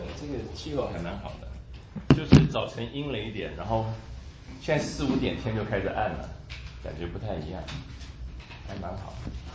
这个气候还蛮好的，就是早晨阴了一点，然后现在4、5点天就开始暗了，感觉不太一样，还蛮好。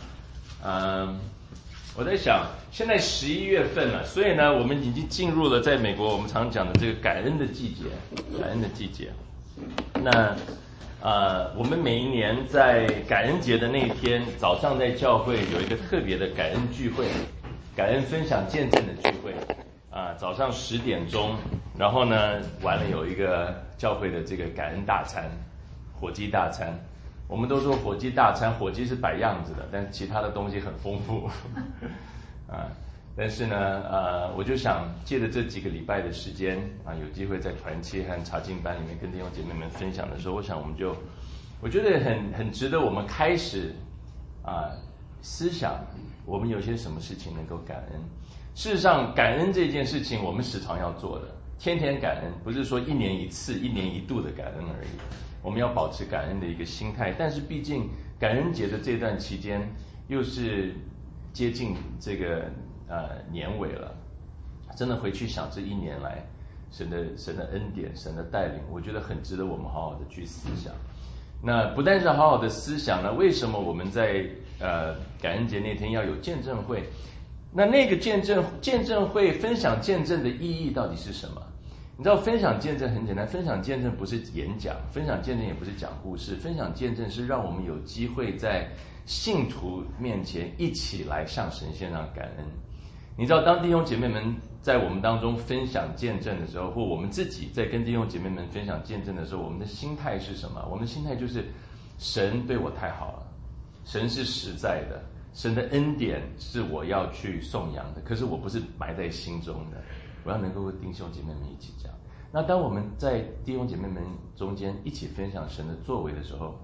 我在想，现在11月份了，所以呢，我们已经进入了在美国我们常讲的这个感恩的季节，感恩的季节。那我们每一年在感恩节的那一天早上，在教会有一个特别的感恩聚会，感恩分享见证的聚会早上10点钟，然后呢完了有一个教会的这个感恩大餐，火鸡大餐。我们都说火鸡大餐，火鸡是摆样子的，但其他的东西很丰富但是呢我就想借着这几个礼拜的时间有机会在团契和查经班里面跟弟兄姐妹们分享的时候，我想我觉得很值得我们开始思想我们有些什么事情能够感恩。事实上感恩这件事情我们时常要做的，天天感恩，不是说1年1次1年1度的感恩而已，我们要保持感恩的一个心态。但是毕竟感恩节的这段期间又是接近这个年尾了，真的回去想这一年来神的恩典，神的带领，我觉得很值得我们好好的去思想。那不但是好好的思想呢，为什么我们在感恩节那天要有见证会？那个见证会分享见证的意义到底是什么？你知道分享见证很简单，分享见证不是演讲，分享见证也不是讲故事，分享见证是让我们有机会在信徒面前一起来向神献上感恩。你知道当弟兄姐妹们在我们当中分享见证的时候，或我们自己在跟弟兄姐妹们分享见证的时候，我们的心态是什么？我们的心态就是神对我太好了，神是实在的，神的恩典是我要去颂扬的，可是我不是埋在心中的，我要能够和弟兄姐妹们一起讲。那当我们在弟兄姐妹们中间一起分享神的作为的时候，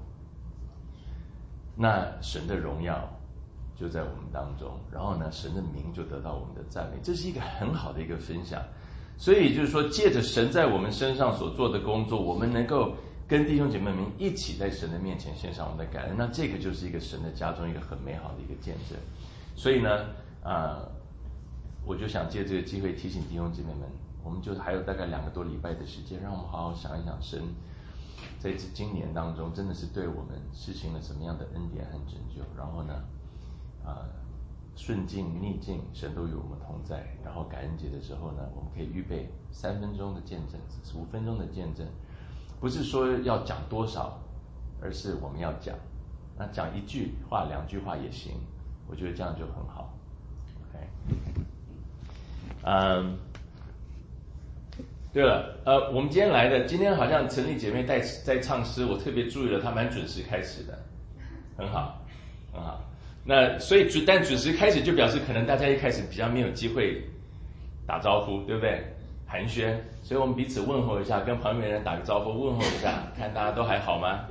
那神的荣耀就在我们当中，然后呢神的名就得到我们的赞美，这是一个很好的一个分享。所以就是说借着神在我们身上所做的工作，我们能够跟弟兄姐妹们一起在神的面前献上我们的感恩，那这个就是一个神的家中一个很美好的一个见证。所以呢我就想借这个机会提醒弟兄姐妹们，我们就还有大概2个多礼拜的时间，让我们好好想一想神在今年当中真的是对我们施行了什么样的恩典和拯救，然后呢顺境逆境神都与我们同在。然后感恩节的时候呢，我们可以预备3分钟的见证，5分钟的见证，不是说要讲多少，而是我们要讲，那讲1句话2句话也行，我觉得这样就很好。 OK，对了，我们今天来的，今天好像陈丽姐妹在唱诗，我特别注意了，她蛮准时开始的，很好，很好。那所以但准时开始就表示可能大家一开始比较没有机会打招呼，对不对？寒暄，所以我们彼此问候一下，跟旁边的人打个招呼，问候一下，看大家都还好吗？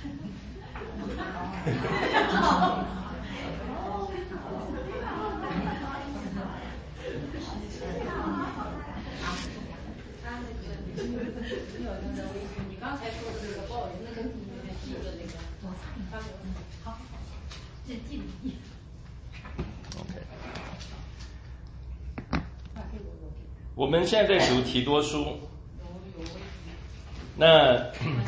你刚才说的那个抱怨，那跟你记的那个，好，这记忆。 OK。我们现在在读提多书。那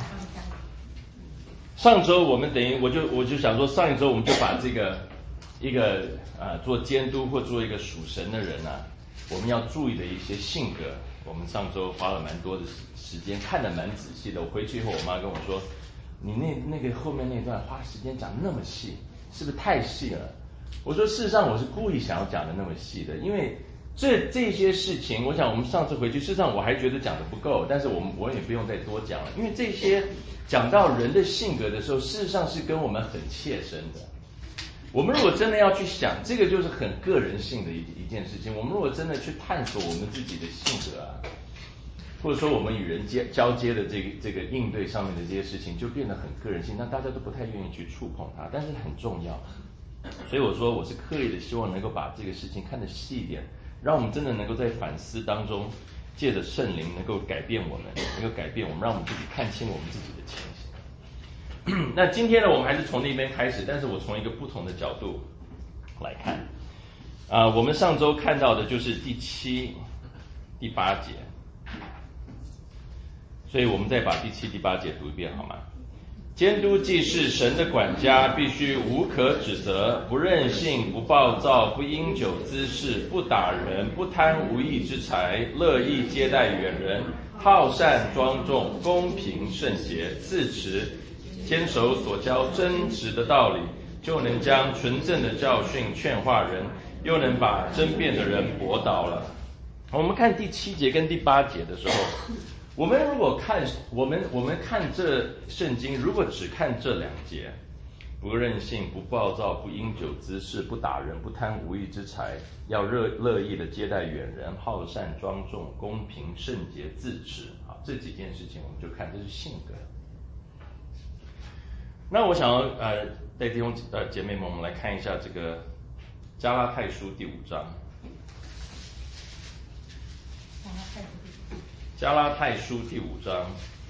上周我们等于我就想说，上一周我们就把这个一个做监督或做一个属神的人我们要注意的一些性格，我们上周花了蛮多的时间，看得蛮仔细的。我回去以后，我妈跟我说：“你那个后面那段花时间讲那么细，是不是太细了？”我说：“事实上，我是故意想要讲的那么细的，因为这些事情，我想我们上次回去，事实上我还觉得讲的不够，但是我也不用再多讲了，因为这些讲到人的性格的时候，事实上是跟我们很切身的。我们如果真的要去想，这个就是很个人性的一件事情。我们如果真的去探索我们自己的性格或者说我们与人交接的这个应对上面的这些事情，就变得很个人性，那大家都不太愿意去触碰它，但是很重要。所以我说我是刻意的希望能够把这个事情看得细一点，让我们真的能够在反思当中，借着圣灵能够改变我们，能够改变我们，让我们自己看清我们自己的情形。那今天呢，我们还是从那边开始，但是我从一个不同的角度来看。我们上周看到的就是第七第8节。所以我们再把第7、第8节读一遍好吗？监督既是神的管家，必须无可指责，不任性，不暴躁，不因酒滋事，不打人，不贪无义之财，乐意接待远人，好善庄重，公平圣洁，自持，坚守所教真实的道理，就能将纯正的教训劝化人，又能把争辩的人驳倒了。我们看第7节跟第8节的时候，我们如果看我们看这圣经，如果只看这2节，不任性，不暴躁，不因酒滋事，不打人，不贪无义之财，要乐意的接待远人，好善庄重，公平圣洁，自持。好，这几件事情我们就看这是性格。那我想要带弟兄姐妹们，我们来看一下这个加拉太书第5章。加拉太书第5章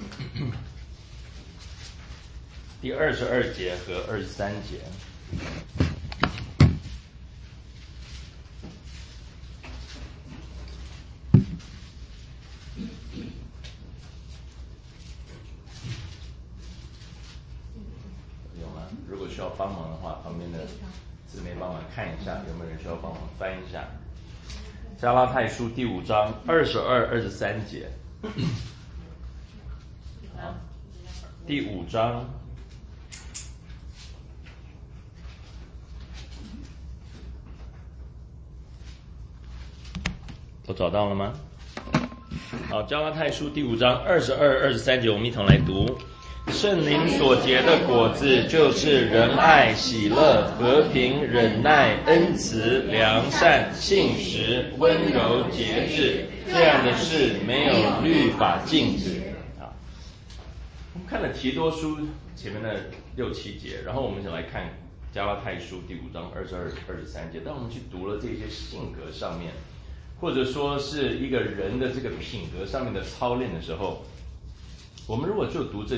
第22节和23节。有吗？如果需要帮忙的话，旁边的姊妹帮忙看一下，有没有人需要帮忙翻一下。加拉太书第5章22、23节。第5章都找到了吗？好，加拉太书第5章22、23节，我们一同来读。圣灵所结的果子，就是仁爱、喜乐、和平、忍耐、恩慈、良善、信实、温柔、节制，这样的事没有律法禁止。我们看了提多书前面的6、7节，然后我们想来看加拉太书第5章22、23节。当我们去读了这些性格上面，或者说是一个人的这个品格上面的操练的时候，我们如果就读这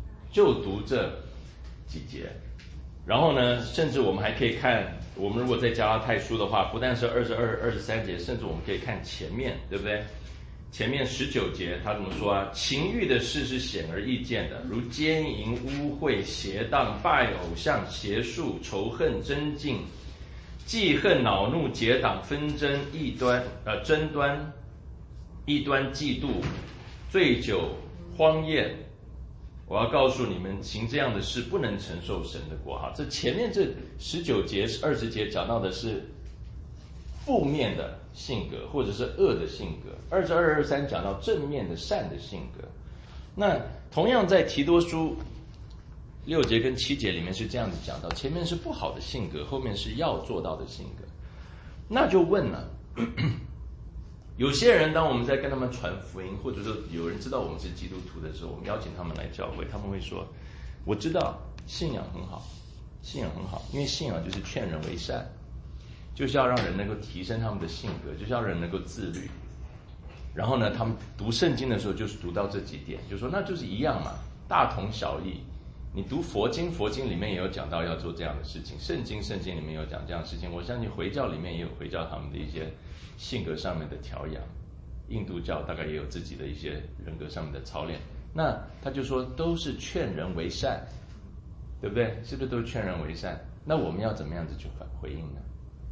几节，然后呢，甚至我们还可以看，我们如果在加拉太书的话，不但是22、23节，甚至我们可以看前面，对不对？前面19节他怎么说啊？情欲的事是显而易见的，如奸淫、污秽、邪荡、拜偶像、邪术、仇恨、争竞、记恨、恼怒、结党、纷争、争端、异端、嫉妒、醉酒、荒宴。我要告诉你们，行这样的事不能承受神的国。哈，这前面这19节、20节讲到的是负面的性格，或者是恶的性格。22、23讲到正面的善的性格。那同样在提多书6节跟7节里面是这样子讲到，前面是不好的性格，后面是要做到的性格。那就问了，有些人当我们在跟他们传福音，或者说有人知道我们是基督徒的时候，我们邀请他们来教会，他们会说，我知道信仰很好，信仰很好，因为信仰就是劝人为善，就是要让人能够提升他们的性格，就是要让人能够自律。然后呢，他们读圣经的时候就是读到这几点，就说那就是一样嘛，大同小异。你读佛经里面也有讲到要做这样的事情，圣经里面有讲这样的事情。我相信回教里面也有回教他们的一些性格上面的调养，印度教大概也有自己的一些人格上面的操练。那他就说都是劝人为善，对不对？是不是都是劝人为善？那我们要怎么样子去回应呢？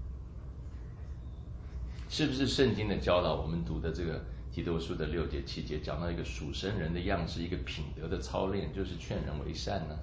是不是圣经的教导，我们读的这个提多书的6节、7节讲到一个属神人的样式，一个品德的操练，就是劝人为善呢？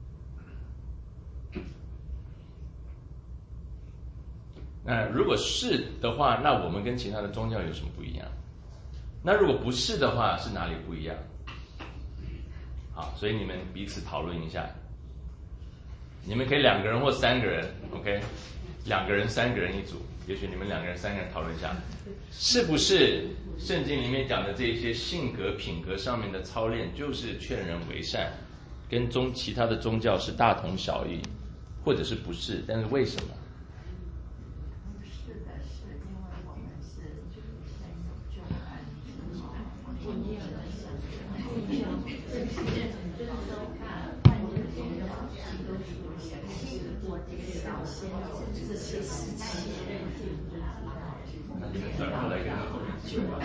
那如果是的话，那我们跟其他的宗教有什么不一样？那如果不是的话，是哪里不一样？好，所以你们彼此讨论一下。你们可以2个人或3个人 ，OK，2个人、3个人一组。也许你们2个人、3个人讨论一下，是不是圣经里面讲的这些性格、品格上面的操练，就是劝人为善，跟其他的宗教是大同小异，或者是不是？但是为什么？ 是的，是因为我们是很有救恩，不一样的想法，不一样的就是说看换一个宗教，都是想过这个小先这些事情。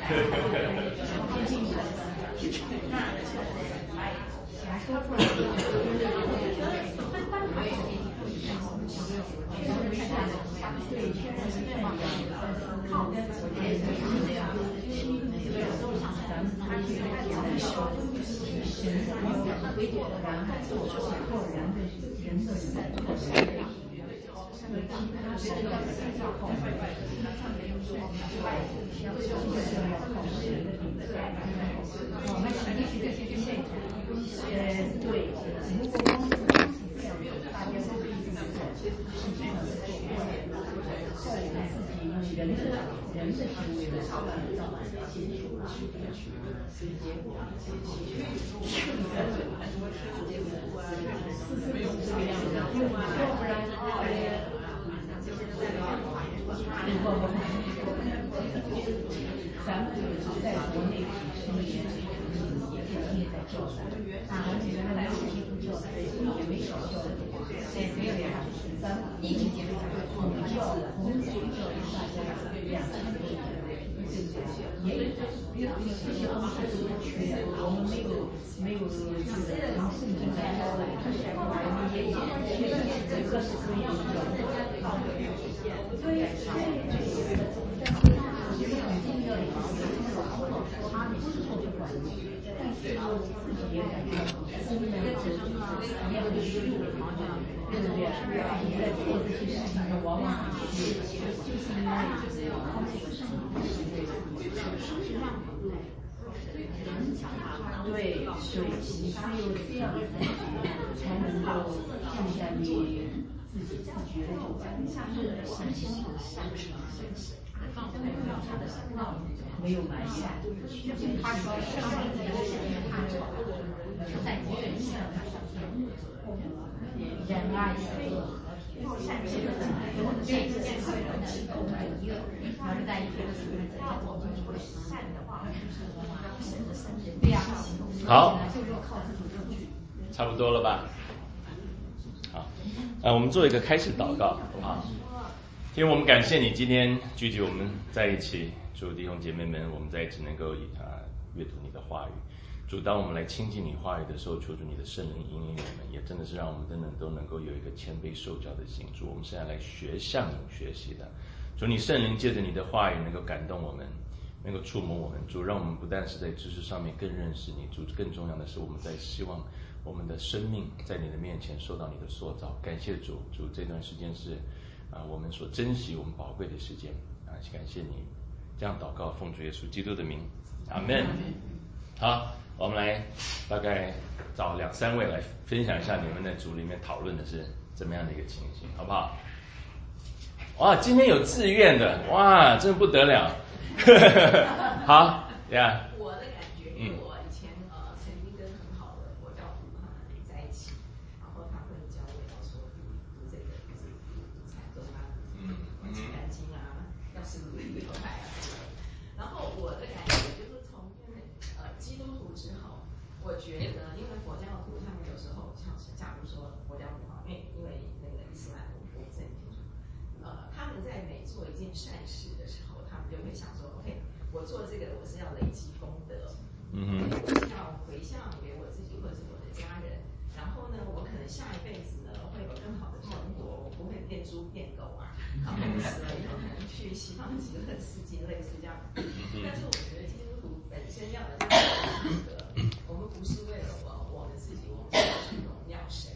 好，差不多了吧？好，我们做一个开始祷告，好不好？天，我们感谢你今天聚集我们在一起，主弟兄姐妹们，我们在一起能够阅读你的话语。主，当我们来亲近你话语的时候，求主你的圣灵引领我们，也真的是让我们都能够有一个谦卑受教的心。主，我们现在来向你学习的。主，你圣灵借着你的话语能够感动我们，能够触摸我们。主，让我们不但是在知识上面更认识你，主，更重要的是我们在希望我们的生命在你的面前受到你的塑造。感谢主，主这段时间是我们所珍惜我们宝贵的时间感谢你这样祷告，奉主耶稣基督的名，阿们。好，我们来大概找2-3位来分享一下你们在组里面讨论的是怎么样的一个情形，好不好？哇，今天有自愿的，哇，真的不得了。好呀。 我的感觉，因为我以前曾经跟很好的佛教徒在一起，然后他会教我要说读这个禅宗清肝经啊，药师如来流派啊之类的。然后我的感觉就是从基督徒之后，我觉得因为佛教徒他们有时候像假如说佛教徒因为那个伊斯兰我不是很清楚，他们在每做一件善事的时候，他们就会想说 ，OK， 我做这个我是要累积功德，我是要回向给我自己或者是我的家人，然后呢，我可能下一辈子呢会有更好的成果，我不会变猪变狗啊，然后死了以后可能去西方极乐世界类似这样。但是我觉得基督徒本身要的是我们不是为了我们自己，我们是要去荣耀神。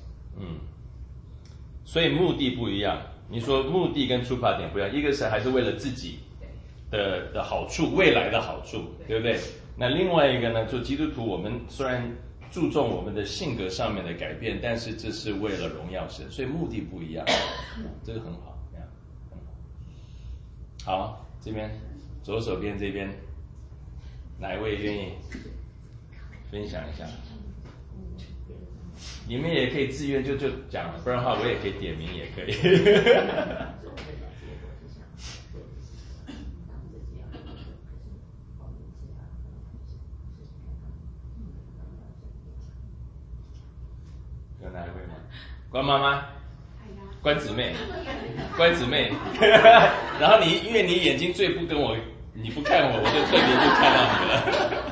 所以目的不一样。你说目的跟出发点不一样，一个是还是为了自己的好处，未来的好处，对不对？那另外一个呢，做基督徒，我们虽然注重我们的性格上面的改变，但是这是为了荣耀神，所以目的不一样，这个很好，很好。好，这边左手边这边，哪一位愿意分享一下？你们也可以自愿就讲，不然的话我也可以点名，也可以。有哪一位吗？关妈妈，关姊妹，关姊妹。然后因为你眼睛最不跟我你不看我，我就特别就看到你了。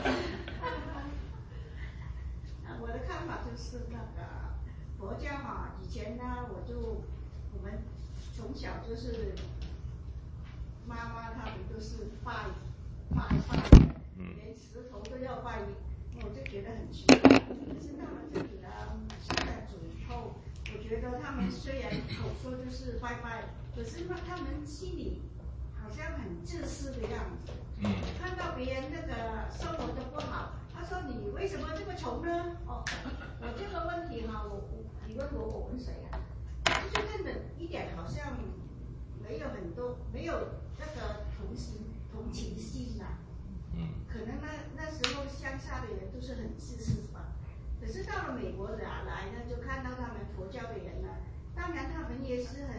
我的看法就是那个佛教哈，以前呢我们从小就是妈妈他们都是拜的，连石头都要拜，我就觉得很奇怪。可是到了这里呢，现在主以后，我觉得他们虽然口说就是拜拜，可是他们心里好像很自私的样子。看到别人那个生活的不好，他说你为什么这么穷呢？哦，我这个问题哈，你问我，我问谁啊？就是根本一点好像没有那个同情心呐。可能那时候乡下的人都是很自私吧。可是到了美国来呢，就看到他们佛教的人呢，当然他们也是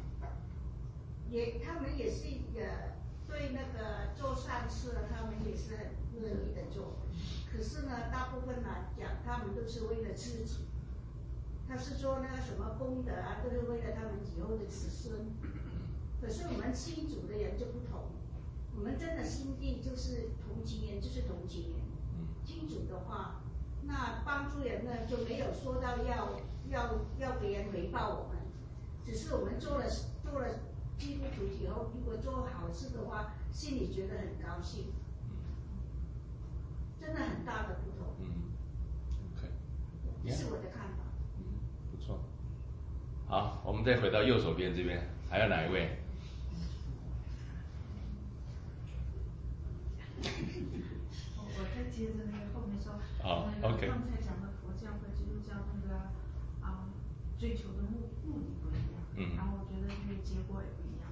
他们也是对那个做善事，他们也是很乐意的做。可是呢，大部分来讲，他们都是为了自己。他是做那个什么功德啊，都是为了他们以后的子孙。可是我们新主的人就不同，我们真的心地就是同情人，就是同情人。新主的话，那帮助人呢，就没有说到要别人回报我们，只是我们做了基督徒以后，如果做好事的话，心里觉得很高兴，真的很大的不同。 OK， 这是我的看法。 不错。好，我们再回到右手边这边，还有哪一位？ 我再接着那个后面说， OK。 刚才讲的佛教和基督教那个追求的目的不一样，然后我觉得那个结果也不一样。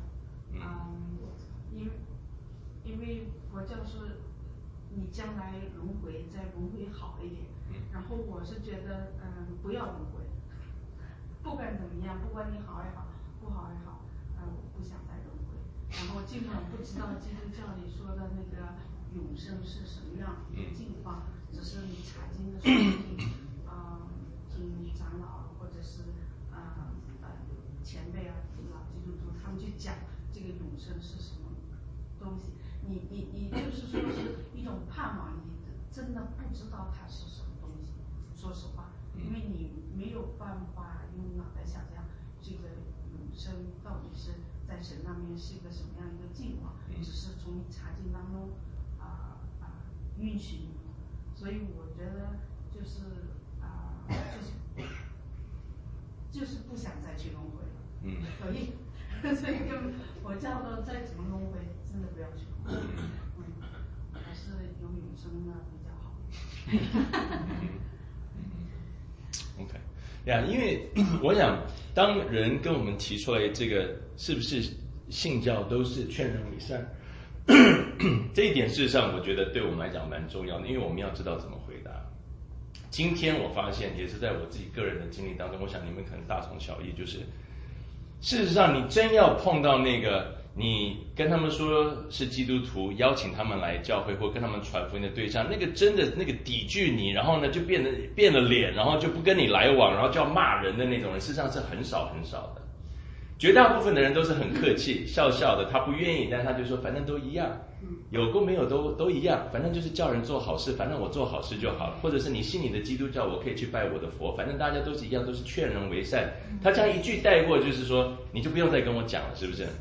因为佛教是你将来轮回再轮回好一点，然后我是觉得不要轮回，不管怎么样，不管你好也好，不好也好，我不想再轮回。然后尽管不知道基督教里说的那个永生是什么样的境况，只是你查经的时候听长老或者是前辈老基督徒他们去讲这个永生是什么东西，你就是说是一种盼望，你真的不知道它是什么东西。说实话，因为你没有办法用脑袋想象这个永生到底是在神那边是一个什么样一个境况，只是从查经当中允许你，所以我觉得就是不想再去轮回了。所以跟佛教的再怎么轮回，真的不要去轮回。还是有永生的比较好。 OK， 因为我想，当人跟我们提出来这个是不是信教都是劝人为善，这一点事实上我觉得对我们来讲蛮重要的，因为我们要知道怎么回答。今天我发现也是在我自己个人的经历当中，我想你们可能大同小异，就是事实上你真要碰到那个你跟他们说是基督徒，邀请他们来教会或跟他们传福音的对象，那个真的那个抵拒你，然后呢就变了脸，然后就不跟你来往，然后就要骂人的那种人，事实上是很少很少的。绝大部分的人都是很客气笑笑的，他不愿意，但他就说反正都一样，有跟没有都一样，反正就是叫人做好事，反正我做好事就好了。或者是你信你的基督教，我可以去拜我的佛，反正大家都是一样，都是劝人为善。他这样一句带过，就是说你就不用再跟我讲了，是不是？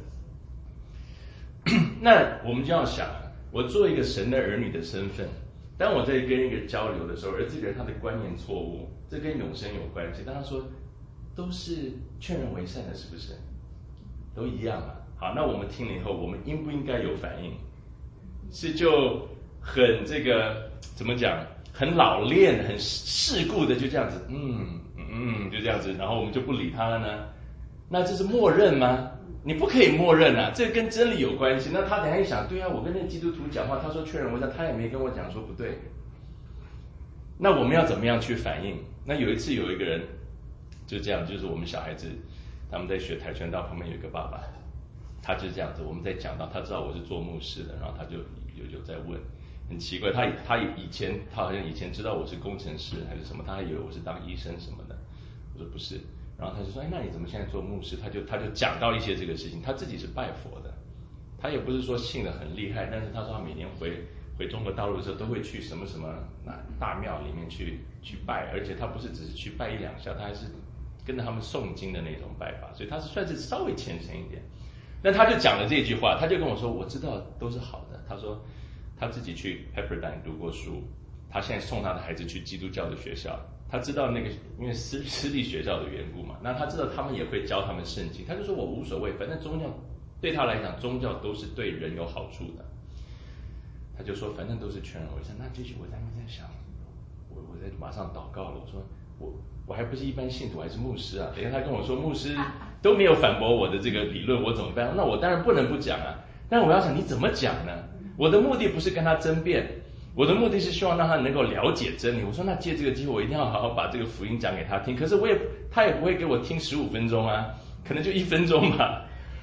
那我们就要想，我做一个神的儿女的身份，当我在跟一个交流的时候，而这个人他的观念错误，这跟永生有关系。当他说都是劝人为善的，是不是？都一样啊。好，那我们听了以后，我们应不应该有反应？是就很这个怎么讲，很老练、很世故的就这样子，就这样子，然后我们就不理他了呢？那这是默认吗？你不可以默认啊，这跟真理有关系。那他等一下一想，对啊，我跟那个基督徒讲话，他说劝人为善，他也没跟我讲说不对。那我们要怎么样去反应？那有一次有一个人就这样，就是我们小孩子他们在学跆拳道，旁边有一个爸爸，他就这样子，我们在讲到他知道我是做牧师的，然后他就有在问，很奇怪，他好像以前知道我是工程师还是什么，他还以为我是当医生什么的，我说不是，然后他就说，那你怎么现在做牧师？他就讲到一些这个事情，他自己是拜佛的， 他也不是说信得很厉害，但是他说他每年回中国大陆的时候都会去什么什么大庙里面去拜，而且他不是只是去拜1-2下，他还是跟着他们诵经的那种拜法，所以他是算是稍微虔诚一点。那他就讲了这句话，他就跟我说，我知道都是好的。他说他自己去 Pepperdine 读过书，他现在送他的孩子去基督教的学校，他知道那个因为私立学校的缘故嘛，那他知道他们也会教他们圣经，他就说我无所谓，反正宗教对他来讲，宗教都是对人有好处的。他就说反正都是全人为善。那这句我当时在想，我在马上祷告了，我说我还不是一般信徒，还是牧师啊。等一下他跟我说牧师都没有反驳我的这个理论，我怎么办？那我当然不能不讲啊。但我要想你怎么讲呢？我的目的不是跟他争辩，我的目的是希望让他能够了解真理。我说那借这个机会我一定要好好把这个福音讲给他听，可是他也不会给我听15分钟啊，可能就1分钟吧。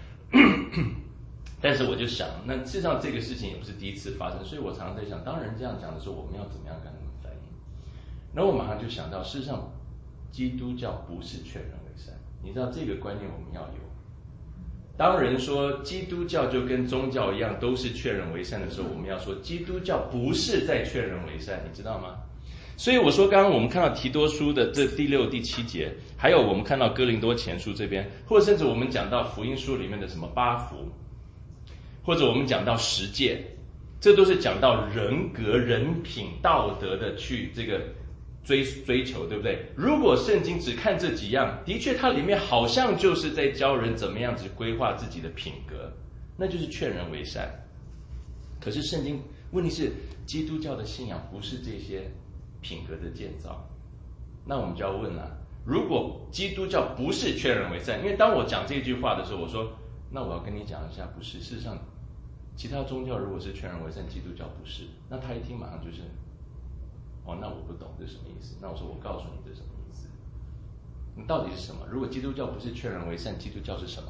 但是我就想，那事实上这个事情也不是第一次发生，所以我常常在想，当人这样讲的时候，我们要怎么样跟他们反应？然后我马上就想到，事实上基督教不是劝人为善，你知道这个观念我们要有。当人说基督教就跟宗教一样都是劝人为善的时候，我们要说基督教不是在劝人为善，你知道吗？所以我说刚刚我们看到提多书的这第6、第7节，还有我们看到哥林多前书这边，或者甚至我们讲到福音书里面的什么8福，或者我们讲到10诫，这都是讲到人格、人品、道德的去这个追求，对不对？如果圣经只看这几样，的确它里面好像就是在教人怎么样子规划自己的品格，那就是劝人为善。可是圣经问题是基督教的信仰不是这些品格的建造，那我们就要问了，如果基督教不是劝人为善，因为当我讲这句话的时候，我说那我要跟你讲一下，不是，事实上其他宗教如果是劝人为善，基督教不是，那他一听马上就是那我不懂这是什么意思。那我说我告诉你这是什么意思，那到底是什么？如果基督教不是劝人为善，基督教是什么？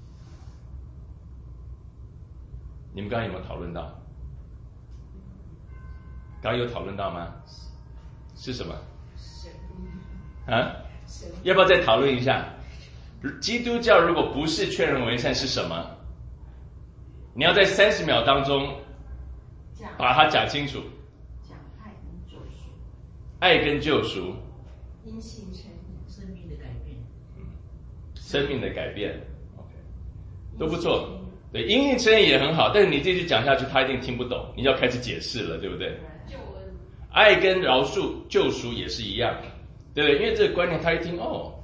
你们刚刚有没有讨论到？刚刚有讨论到吗？是什么？啊？要不要再讨论一下？基督教如果不是劝人为善是什么？你要在30秒当中把它讲清楚。 讲爱跟救赎。 爱跟救赎。 因信称义，生命的改变。 生命的改变 ，OK， 都不错。对，因信称义也很好，但是你这句讲下去，他一定听不懂，你要开始解释了，对不对？ 救恩。 爱跟饶恕、救赎也是一样的，对不对？因为这个观念他一听，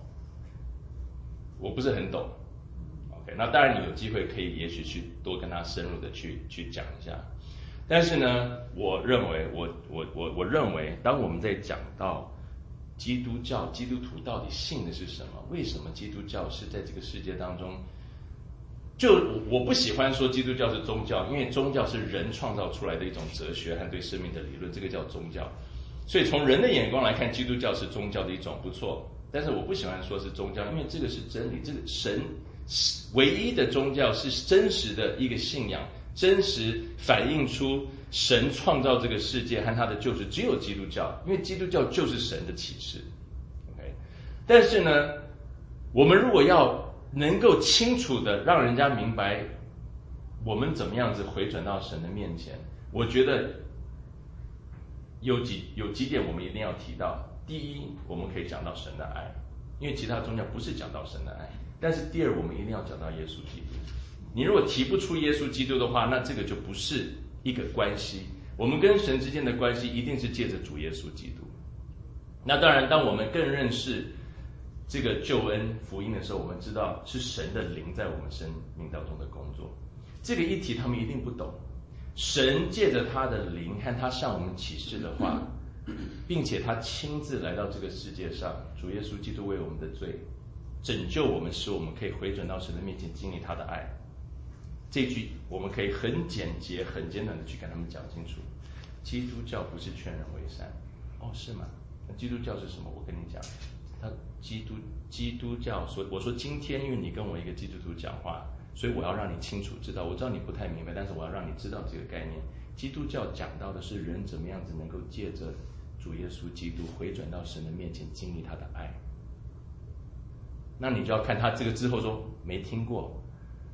我不是很懂。OK， 那当然你有机会可以也许去多跟他深入的去讲一下。但是呢，我认为当我们在讲到基督教、基督徒到底信的是什么，为什么基督教是在这个世界当中，我不喜欢说基督教是宗教，因为宗教是人创造出来的一种哲学和对生命的理论，这个叫宗教。所以从人的眼光来看，基督教是宗教的一种，不错。但是我不喜欢说是宗教，因为这个是真理，这个神唯一的宗教是真实的一个信仰，真实反映出神创造这个世界和他的救赎，只有基督教，因为基督教就是神的启示。OK， 但是呢，我们如果要能够清楚的让人家明白我们怎么样子回转到神的面前，我觉得有几点我们一定要提到。第一，我们可以讲到神的爱，因为其他宗教不是讲到神的爱。但是第二，我们一定要讲到耶稣基督。你如果提不出耶稣基督的话，那这个就不是一个关系。我们跟神之间的关系一定是借着主耶稣基督。那当然，当我们更认识这个救恩福音的时候，我们知道是神的灵在我们生命当中的工作。这个议题他们一定不懂。神借着他的灵和他向我们启示的话，并且他亲自来到这个世界上，主耶稣基督为我们的罪拯救我们，使我们可以回转到神的面前，经历他的爱。这句我们可以很简洁、很简短的去跟他们讲清楚。基督教不是劝人为善，是吗？那基督教是什么？我跟你讲，基督教我说今天因为你跟我一个基督徒讲话，所以我要让你清楚知道。我知道你不太明白，但是我要让你知道这个概念。基督教讲到的是人怎么样子能够借着主耶稣基督回转到神的面前，经历他的爱。那你就要看他这个之后说没听过，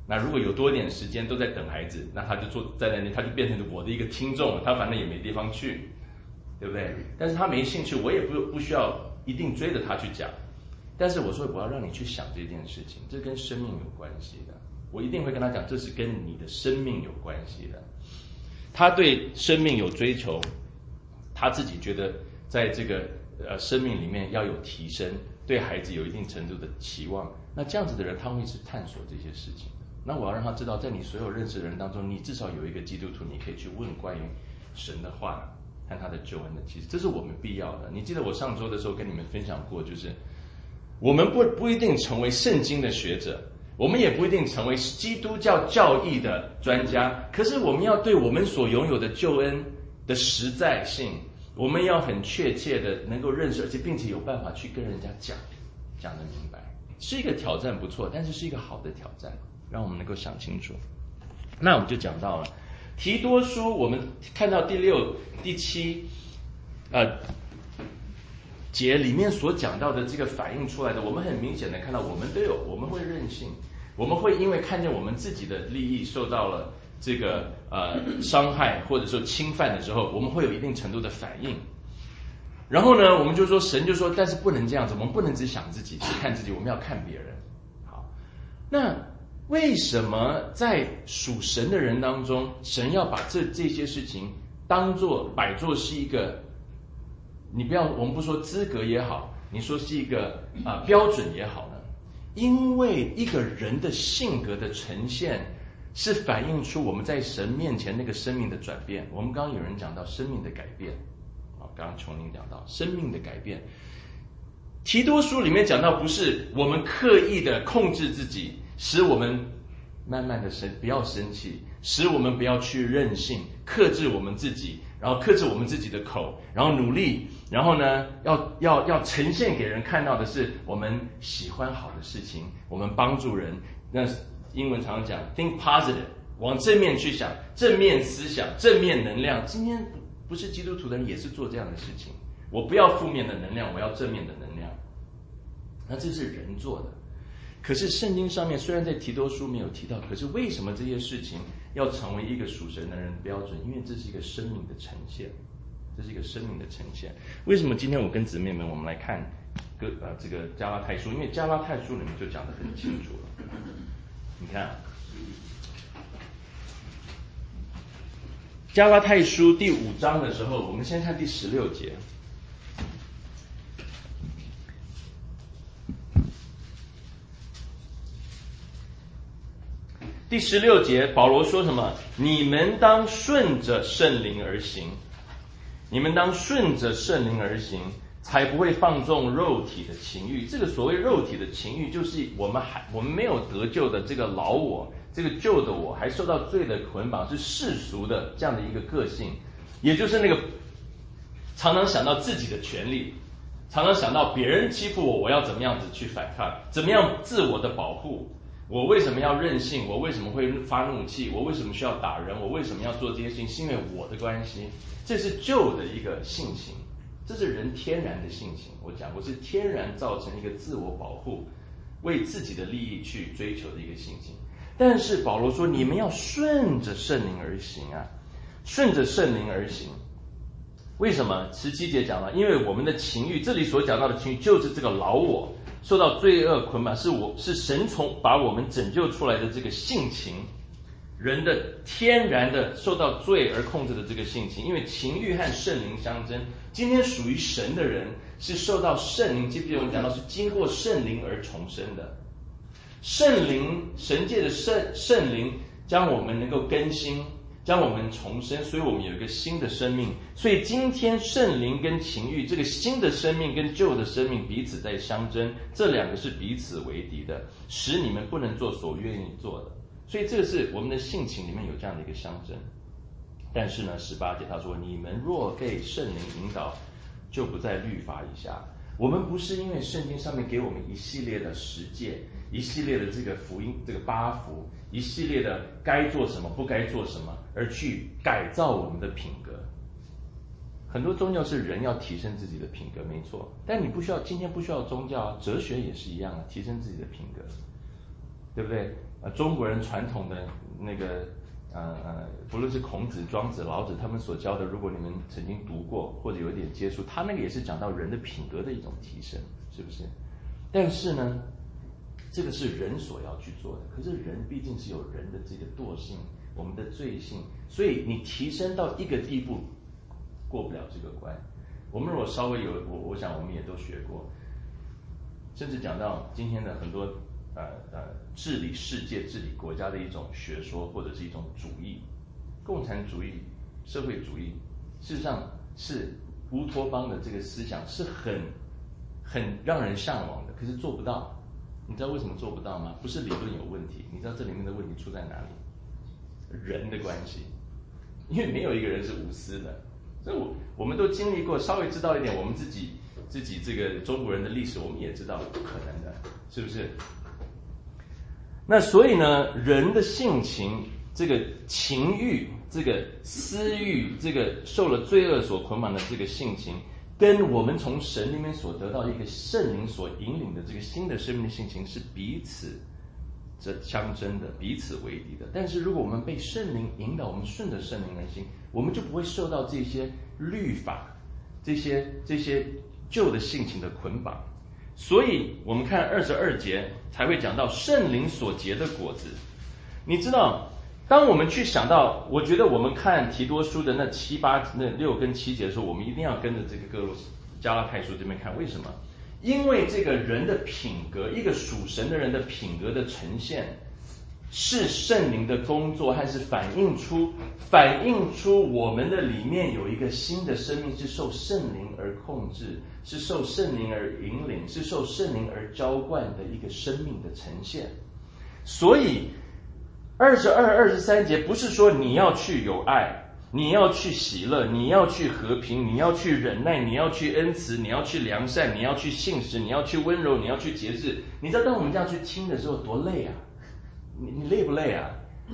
那如果有多点时间都在等孩子，那他就坐在那里，他就变成我的一个听众了，他反正也没地方去，对不对？但是他没兴趣，我也不需要一定追着他去讲。但是我说我要让你去想这件事情，这跟生命有关系的。我一定会跟他讲，这是跟你的生命有关系的。他对生命有追求，他自己觉得在这个生命里面要有提升，对孩子有一定程度的期望。那这样子的人，他会去探索这些事情。那我要让他知道，在你所有认识的人当中，你至少有一个基督徒，你可以去问关于神的话和他的救恩的。其实这是我们必要的。你记得我上周的时候跟你们分享过，就是我们不一定成为圣经的学者，我们也不一定成为基督教教义的专家，可是我们要对我们所拥有的救恩的实在性，我们要很确切的能够认识，而且并且有办法去跟人家讲得明白。是一个挑战不错，但是是一个好的挑战，让我们能够想清楚。那我们就讲到了提多书，我们看到第6、第7节里面所讲到的这个反映出来的，我们很明显的看到，我们会任性，我们会因为看见我们自己的利益受到了这个伤害或者说侵犯的时候，我们会有一定程度的反应。然后呢，我们就说神就说，但是不能这样子，我们不能只想自己，只看自己，我们要看别人。好，那为什么在属神的人当中，神要把这些事情摆作是一个，我们不说资格也好，你说是一个标准也好呢？因为一个人的性格的呈现，是反映出我们在神面前那个生命的转变。我们刚刚有人讲到生命的改变。刚刚琼林讲到生命的改变，提多书里面讲到，不是我们刻意的控制自己，使我们慢慢的不要生气，使我们不要去任性，克制我们自己，然后克制我们自己的口，然后努力，然后呢，要呈现给人看到的是我们喜欢好的事情，我们帮助人。那英文常常讲 think positive， 往正面去想，正面思想，正面能量。今天不是基督徒的人也是做这样的事情，我不要负面的能量，我要正面的能量。那这是人做的，可是圣经上面虽然在提多书没有提到，可是为什么这些事情要成为一个属神的人的标准？因为这是一个生命的呈现，这是一个生命的呈现。为什么今天我跟姊妹们我们来看这个加拉太书？因为加拉太书里面就讲得很清楚了。你看加拉太书第5章的时候，我们先看第16节。第16节，保罗说什么？你们当顺着圣灵而行，你们当顺着圣灵而行，才不会放纵肉体的情欲。这个所谓肉体的情欲，就是我们没有得救的这个老我，这个旧的我还受到罪的捆绑，是世俗的这样的一个个性，也就是那个常常想到自己的权利，常常想到别人欺负我，我要怎么样子去反抗，怎么样自我的保护，我为什么要任性，我为什么会发怒气，我为什么需要打人，我为什么要做这些事情，是因为我的关系。这是旧的一个性情，这是人天然的性情。我讲过是天然造成一个自我保护，为自己的利益去追求的一个性情。但是保罗说，你们要顺着圣灵而行啊，顺着圣灵而行。为什么？17节讲了，因为我们的情欲，这里所讲到的情欲就是这个老我受到罪恶捆绑，是神把我们拯救出来的这个性情，人的天然的受到罪而控制的这个性情。因为情欲和圣灵相争，今天属于神的人是受到圣灵，记不记得我们讲到是经过圣灵而重生的。圣灵，神界的圣灵将我们能够更新，将我们重生，所以我们有一个新的生命。所以今天圣灵跟情欲，这个新的生命跟旧的生命彼此在相争，这两个是彼此为敌的，使你们不能做所愿意做的。所以这个是我们的性情里面有这样的一个相争。但是呢18节他说，你们若被圣灵引导，就不在律法以下。我们不是因为圣经上面给我们一系列的十诫，一系列的这个福音，这个8福，一系列的该做什么不该做什么，而去改造我们的品格。很多宗教是人要提升自己的品格，没错，但你今天不需要宗教，哲学也是一样的，提升自己的品格，对不对？ 中国人传统的那个不论是孔子、庄子、老子他们所教的，如果你们曾经读过或者有一点接触，他那个也是讲到人的品格的一种提升，是不是？但是呢，这个是人所要去做的，可是人毕竟是有人的这个惰性，我们的罪性，所以你提升到一个地步，过不了这个关。我们如果稍微有，我想我们也都学过，甚至讲到今天的很多治理世界、治理国家的一种学说或者是一种主义，共产主义、社会主义，事实上是乌托邦的这个思想是很让人向往的，可是做不到。你知道为什么做不到吗？不是理论有问题，你知道这里面的问题出在哪里？人的关系，因为没有一个人是无私的。所以我们都经历过，稍微知道一点我们自己这个中国人的历史，我们也知道不可能的，是不是？那所以呢，人的性情，这个情欲、这个私欲、这个受了罪恶所捆绑的这个性情，跟我们从神里面所得到一个圣灵所引领的这个新的生命的性情是彼此相争的，彼此为敌的。但是如果我们被圣灵引导，我们顺着圣灵而行，我们就不会受到这些律法、这些旧的性情的捆绑。所以我们看22节才会讲到圣灵所结的果子。你知道，当我们去想到，我觉得我们看提多书的那6跟7节的时候，我们一定要跟着这个加拉太书这边看。为什么？因为这个人的品格，一个属神的人的品格的呈现，是圣灵的工作，还是反映出我们的里面有一个新的生命，是受圣灵而控制，是受圣灵而引领，是受圣灵而浇灌的一个生命的呈现。所以22、23节不是说你要去有爱，你要去喜乐，你要去和平，你要去忍耐，你要去恩慈，你要去良善，你要去信实，你要去温柔，你要去节制。你知道当我们这样去听的时候多累啊，你累不累啊？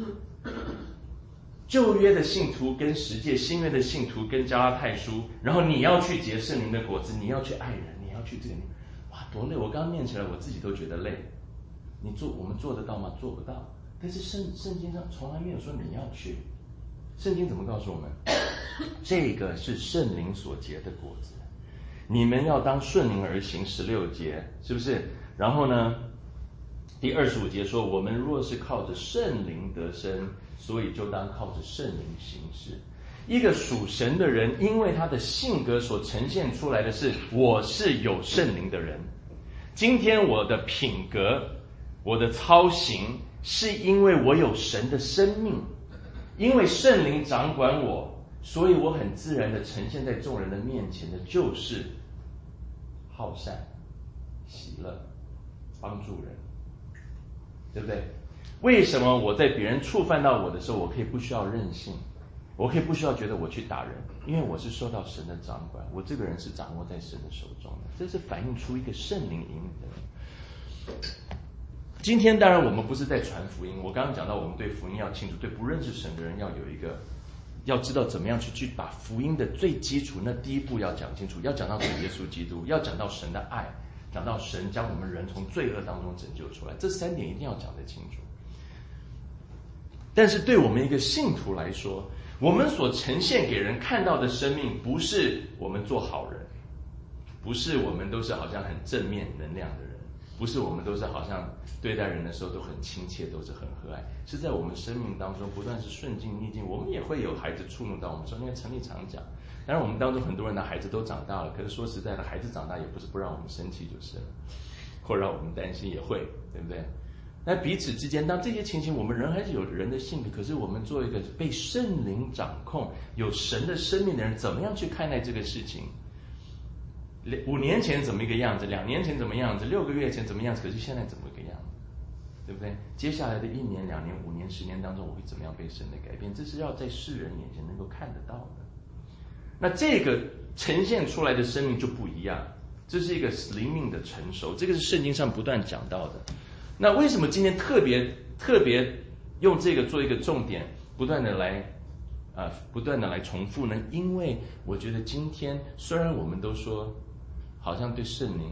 旧约的信徒跟十诫，新约的信徒跟加拉太书，然后你要去结圣灵的果子，你要去爱人，你要去这个，哇，多累！我刚念起来我自己都觉得累。我们做得到吗？做不到。但是圣经上从来没有说你要去。圣经怎么告诉我们？这个是圣灵所结的果子，你们要当顺灵而行，16节是不是？然后呢，第25节说，我们若是靠着圣灵得生，所以就当靠着圣灵行事。一个属神的人，因为他的性格所呈现出来的是，我是有圣灵的人。今天我的品格，我的操行，是因为我有神的生命，因为圣灵掌管我，所以我很自然的呈现在众人的面前的就是好善、喜乐、帮助人，对不对？为什么我在别人触犯到我的时候，我可以不需要任性，我可以不需要觉得我去打人？因为我是受到神的掌管，我这个人是掌握在神的手中的，这是反映出一个圣灵引领的人。今天当然我们不是在传福音，我刚刚讲到我们对福音要清楚，对不认识神的人要有一个，要知道怎么样去把福音的最基础那第一步要讲清楚，要讲到主耶稣基督，要讲到神的爱，讲到神将我们人从罪恶当中拯救出来，这3点一定要讲得清楚。但是对我们一个信徒来说，我们所呈现给人看到的生命，不是我们做好人，不是我们都是好像很正面能量的人，不是我们都是好像对待人的时候都很亲切，都是很和蔼，是在我们生命当中不断是顺境逆境。我们也会有孩子触怒到我们，说因为陈立常讲，当然我们当中很多人的孩子都长大了，可是说实在的，孩子长大也不是不让我们生气就是了，或让我们担心也会，对不对？那彼此之间，当这些情形，我们人还是有人的性格，可是我们做一个被圣灵掌控、有神的生命的人，怎么样去看待这个事情？5年前怎么一个样子，2年前怎么样子，6个月前怎么样子，可是现在怎么一个样子，对不对？接下来的1年、2年、5年、10年当中，我会怎么样被神的改变？这是要在世人眼前能够看得到的。那这个呈现出来的生命就不一样，这是一个灵命的成熟，这个是圣经上不断讲到的。那为什么今天特别用这个做一个重点，不断的来重复呢？因为我觉得今天虽然我们都说好像对圣灵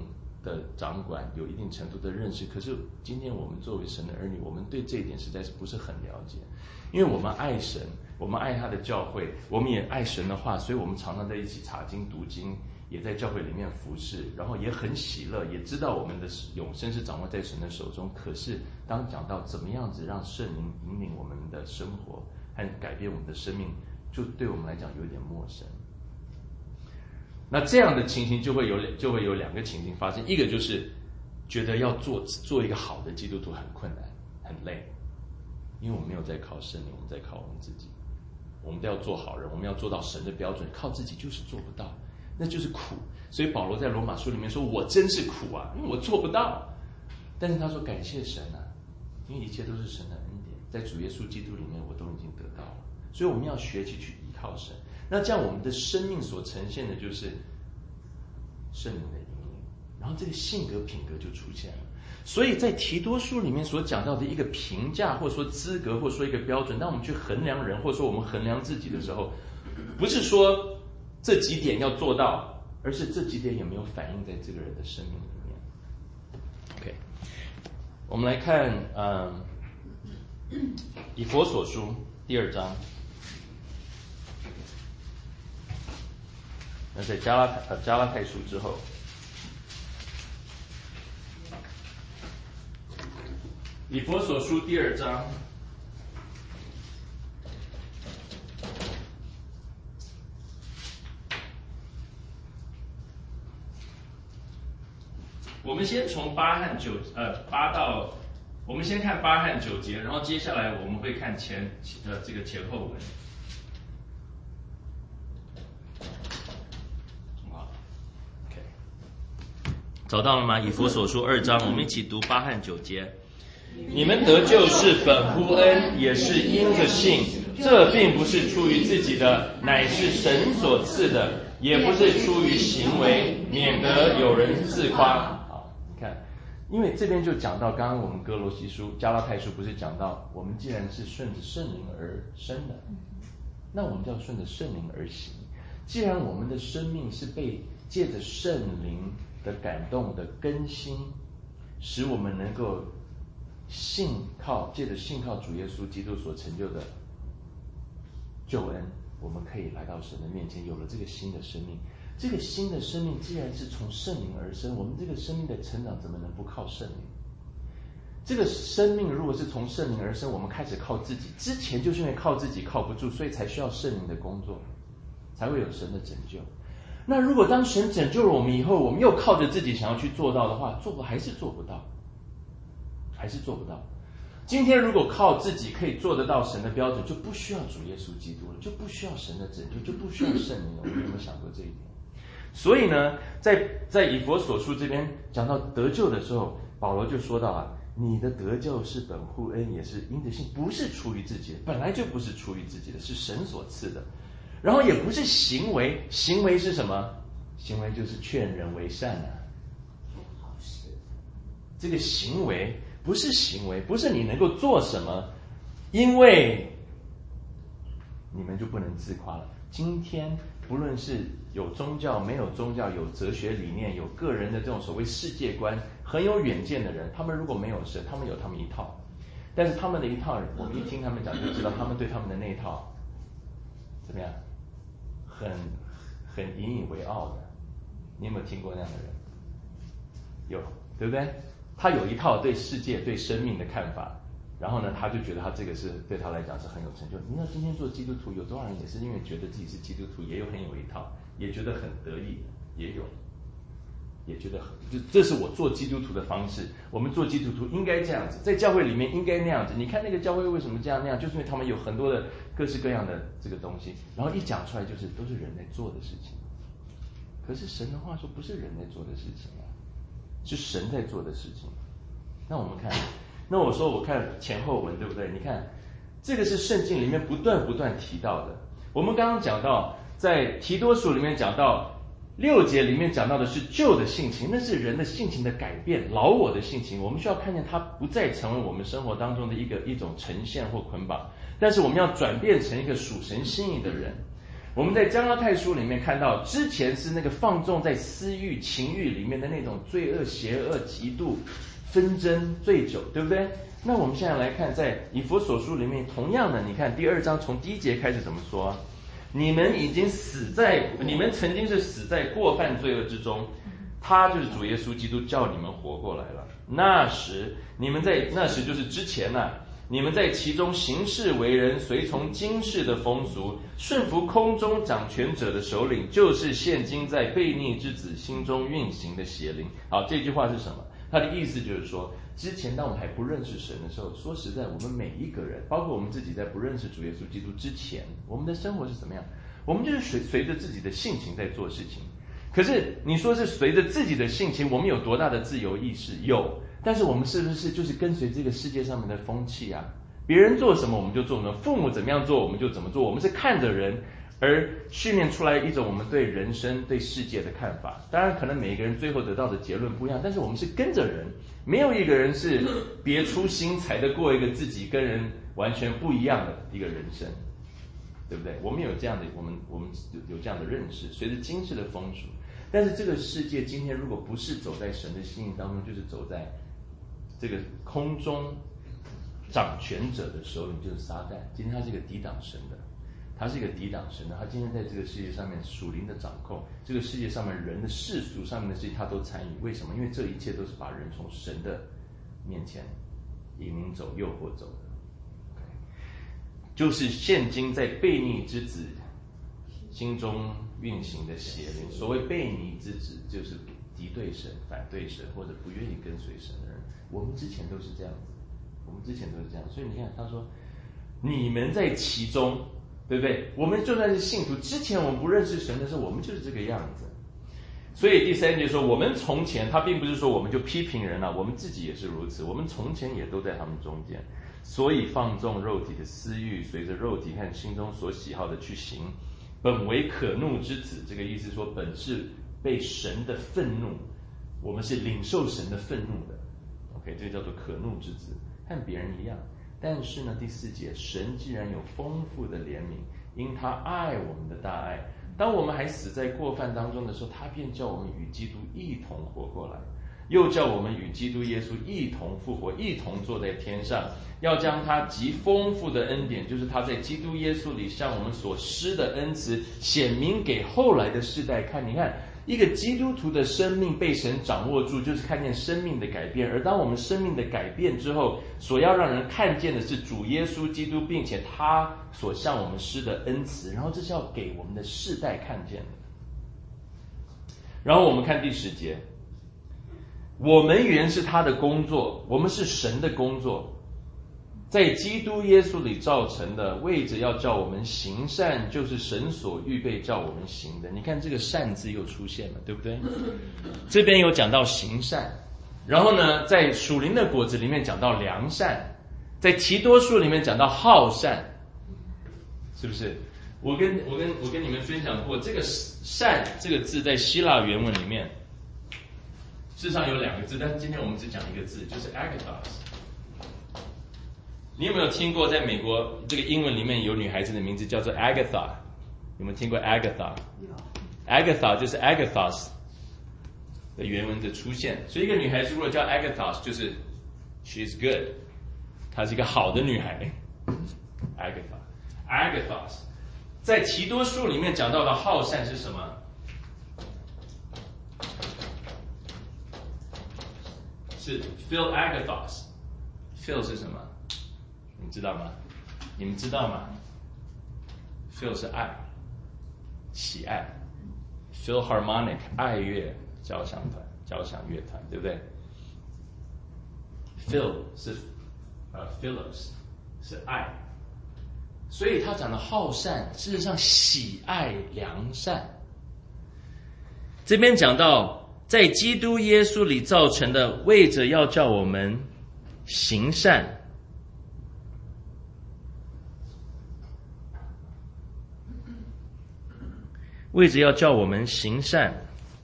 的掌管，有一定程度的认识。可是今天我们作为神的儿女，我们对这一点实在是不是很了解，因为我们爱神，我们爱他的教会，我们也爱神的话，所以我们常常在一起查经读经，也在教会里面服侍，然后也很喜乐，也知道我们的永生是掌握在神的手中。可是当讲到怎么样子让圣灵引领我们的生活和改变我们的生命，就对我们来讲有点陌生。那这样的情形就会有两个情形发生，一个就是觉得要做一个好的基督徒很困难很累，因为我们没有在靠圣灵，我们在靠我们自己。我们都要做好人，我们要做到神的标准，靠自己就是做不到，那就是苦。所以保罗在罗马书里面说，我真是苦啊，因为我做不到。但是他说感谢神啊，因为一切都是神的恩典，在主耶稣基督里面我都已经得到了。所以我们要学习去依靠神，那这样我们的生命所呈现的就是圣灵的引领，然后这个性格品格就出现了。所以在提多书里面所讲到的一个评价，或者说资格，或者说一个标准，当我们去衡量人，或者说我们衡量自己的时候，不是说这几点要做到，而是这几点有没有反映在这个人的生命里面。 OK， 我们来看以弗所书第2章，那在加拉太书之后，以弗所书第2章，我们先从我们先看8和9节，然后接下来我们会看这个前后文。找到了吗？以弗所书2章，我们一起读8和9节。你们得救是本乎恩，也是因着信，这并不是出于自己的，乃是神所赐的，也不是出于行为，免得有人自夸。好，你看，因为这边就讲到，刚刚我们哥罗西书、加拉太书不是讲到，我们既然是顺着圣灵而生的，那我们就要顺着圣灵而行。既然我们的生命是被借着圣灵的感动的更新，使我们能够借着信靠主耶稣基督所成就的救恩，我们可以来到神的面前，有了这个新的生命。这个新的生命既然是从圣灵而生，我们这个生命的成长怎么能不靠圣灵？这个生命如果是从圣灵而生，我们开始靠自己，之前就是因为靠自己靠不住，所以才需要圣灵的工作，才会有神的拯救。那如果当神拯救了我们以后，我们又靠着自己想要去做到的话，还是做不到。今天如果靠自己可以做得到神的标准，就不需要主耶稣基督了，就不需要神的拯救，就不需要圣灵了。我们有没有想过这一点？所以呢，在以弗所书这边讲到得救的时候，保罗就说到啊，你的得救是本乎恩，也是因着信，不是出于自己的，本来就不是出于自己的，是神所赐的。然后也不是行为，行为是什么？行为就是劝人为善啊， 做好事。 这个行为不是行为，不是你能够做什么，因为你们就不能自夸了。今天不论是有宗教没有宗教，有哲学理念，有个人的这种所谓世界观，很有远见的人，他们如果没有神，他们有他们一套，但是他们的一套，我们一听他们讲就知道，他们对他们的那一套怎么样，很引以为傲的。你有没有听过那样的人？有，对不对？他有一套对世界对生命的看法，然后呢他就觉得他这个是对他来讲是很有成就。你知道今天做基督徒有多少人也是因为觉得自己是基督徒，也有很有一套，也觉得很得意，也有，也觉得这是我做基督徒的方式，我们做基督徒应该这样子，在教会里面应该那样子。你看那个教会为什么这样那样，就是因为他们有很多的各式各样的这个东西，然后一讲出来就是都是人在做的事情。可是神的话说不是人在做的事情啊，是神在做的事情。那我们看，那我说我看前后文对不对？你看这个是圣经里面不断提到的。我们刚刚讲到在提多书里面讲到6节里面讲到的是旧的性情，那是人的性情的改变，老我的性情，我们需要看见它不再成为我们生活当中的一种呈现或捆绑，但是我们要转变成一个属神心意的人。 我们在加拉太书里面看到，之前是那个放纵在私欲、情欲里面的那种罪恶、邪恶、嫉妒、纷争、醉酒，对不对？那我们现在来看，在以弗所书里面，同样的，你看第2章从第1节开始怎么说？你们曾经是死在过犯罪恶之中，他就是主耶稣基督叫你们活过来了。那时就是之前啊，你们在其中行事为人，随从今世的风俗，顺服空中掌权者的首领，就是现今在悖逆之子心中运行的邪灵。好，这句话是什么？他的意思就是说，之前当我们还不认识神的时候，说实在，我们每一个人，包括我们自己，在不认识主耶稣基督之前，我们的生活是怎么样？我们就是随着自己的性情在做事情。可是你说是随着自己的性情，我们有多大的自由意识？有，但是我们是不是就是跟随这个世界上面的风气啊？别人做什么我们就做什么，父母怎么样做我们就怎么做，我们是看着人而训练出来一种我们对人生、对世界的看法。当然，可能每个人最后得到的结论不一样，但是我们是跟着人，没有一个人是别出心裁的过一个自己跟人完全不一样的一个人生，对不对？我们有这样的，我们有这样的认识，随着今世的风俗。但是这个世界今天如果不是走在神的心意当中，就是走在这个空中掌权者的首领，就是撒旦。今天他是一个抵挡神的，他今天在这个世界上面属灵的掌控，这个世界上面人的世俗上面的事情他都参与。为什么？因为这一切都是把人从神的面前引领走、诱惑走的。就是现今在悖逆之子心中运行的邪灵。所谓悖逆之子，就是敌对神、反对神，或者不愿意跟随神的人。我们之前都是这样子，所以你看他说你们在其中，对不对？我们就算是信徒，之前我们不认识神的时候，我们就是这个样子。所以第3节说，我们从前，他并不是说我们就批评人了，我们自己也是如此，我们从前也都在他们中间，所以放纵肉体的私欲，随着肉体和心中所喜好的去行，本为可怒之子。这个意思说，本是被神的愤怒，我们是领受神的愤怒的。OK， 这个叫做可怒之子，和别人一样。但是呢，第4节，神既然有丰富的怜悯，因他爱我们的大爱，当我们还死在过犯当中的时候，他便叫我们与基督一同活过来，又叫我们与基督耶稣一同复活，一同坐在天上，要将他极丰富的恩典，就是他在基督耶稣里向我们所施的恩慈，显明给后来的世代看。你看，一个基督徒的生命被神掌握住，就是看见生命的改变。而当我们生命的改变之后，所要让人看见的是主耶稣基督，并且他所向我们施的恩慈，然后这是要给我们的世代看见的。然后我们看第10节，我们原是他的工作，我们是神的工作，在基督耶稣里造成的，为着要叫我们行善，就是神所预备叫我们行的。你看这个善字又出现了，对不对？这边有讲到行善，然后呢，在属灵的果子里面讲到良善，在提多书里面讲到好善，是不是？我跟你们分享过，这个善这个字在希腊原文里面事实上有2个字，但是今天我们只讲一个字，就是 agathos。你有没有听过在美国这个英文里面有女孩子的名字叫做 Agatha？ 有没有听过 Agatha？Agatha 就是 agathos 的原文的出现。所以一个女孩子如果叫 agathos， 就是 she's good， 她是一个好的女孩。Agathos 在提多书里面讲到的好善是什么？是 Phil Agathos。Phil 是什么？你知道吗？你们知道吗？ Phil 是爱，喜爱。Philharmonic 爱乐交响乐团，对不对？ Phil 是Philos 是爱，所以他讲的好善，事实上喜爱良善。这边讲到在基督耶稣里造成的，为着要叫我们行善。为着要叫我们行善。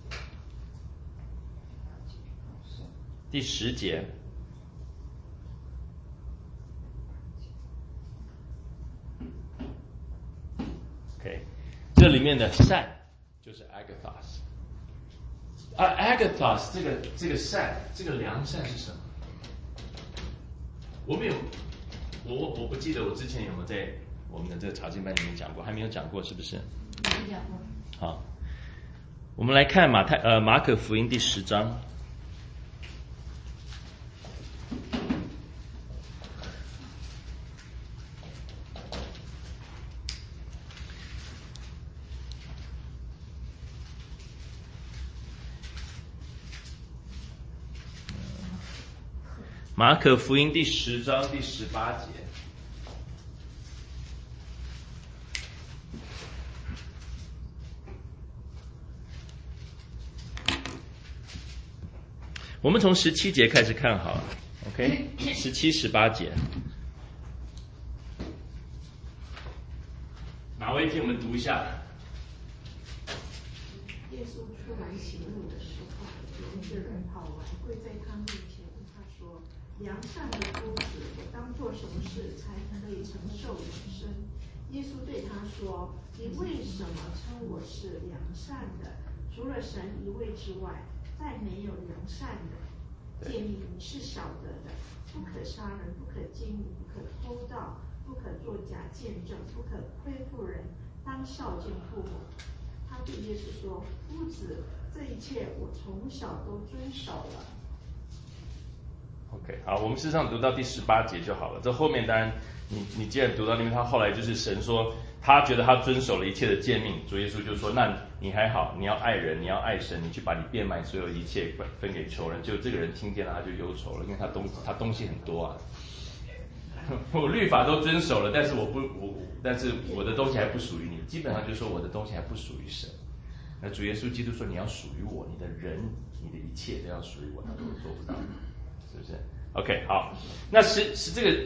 第10节，这里面的善就是 agathos。而 agathos 这个善，这个良善是什么？我不记得我之前有没有在我们的这个查经班里面讲过，还没有讲过，是不是？ 没讲过。 好，我们来看马可福音第10章。马可福音第10章第18节。我们从17节开始看好了 ，OK， 17、18节，哪位替我们读一下？ 耶稣出来行路的时候，有一个人跑来跪在他面前，他说：“良善的夫子，我当做什么事才可以承受永生？”耶稣对他说：“你为什么称我是良善的？除了神一位之外，再没有良善的。诫命你是晓得的，不可杀人，不可奸淫，不可偷盗，不可作假见证，不可亏负人，当孝敬父母。”他对耶稣说：“夫子，这一切我从小都遵守了。” OK， 好，我们事实上读到第18节就好了。这后面当然，你既然读到那边，他后来就是神说，他觉得他遵守了一切的诫命，主耶稣就说，那你还好，你要爱人，你要爱神，你去把你变卖所有一切分给穷人。就这个人听见了，他就忧愁了，因为他东西很多啊。我律法都遵守了，但是但是我的东西还不属于你，基本上就是说我的东西还不属于神。那主耶稣基督说，你要属于我，你的人，你的一切都要属于我，他都做不到。是不是 ？OK， 好，那这个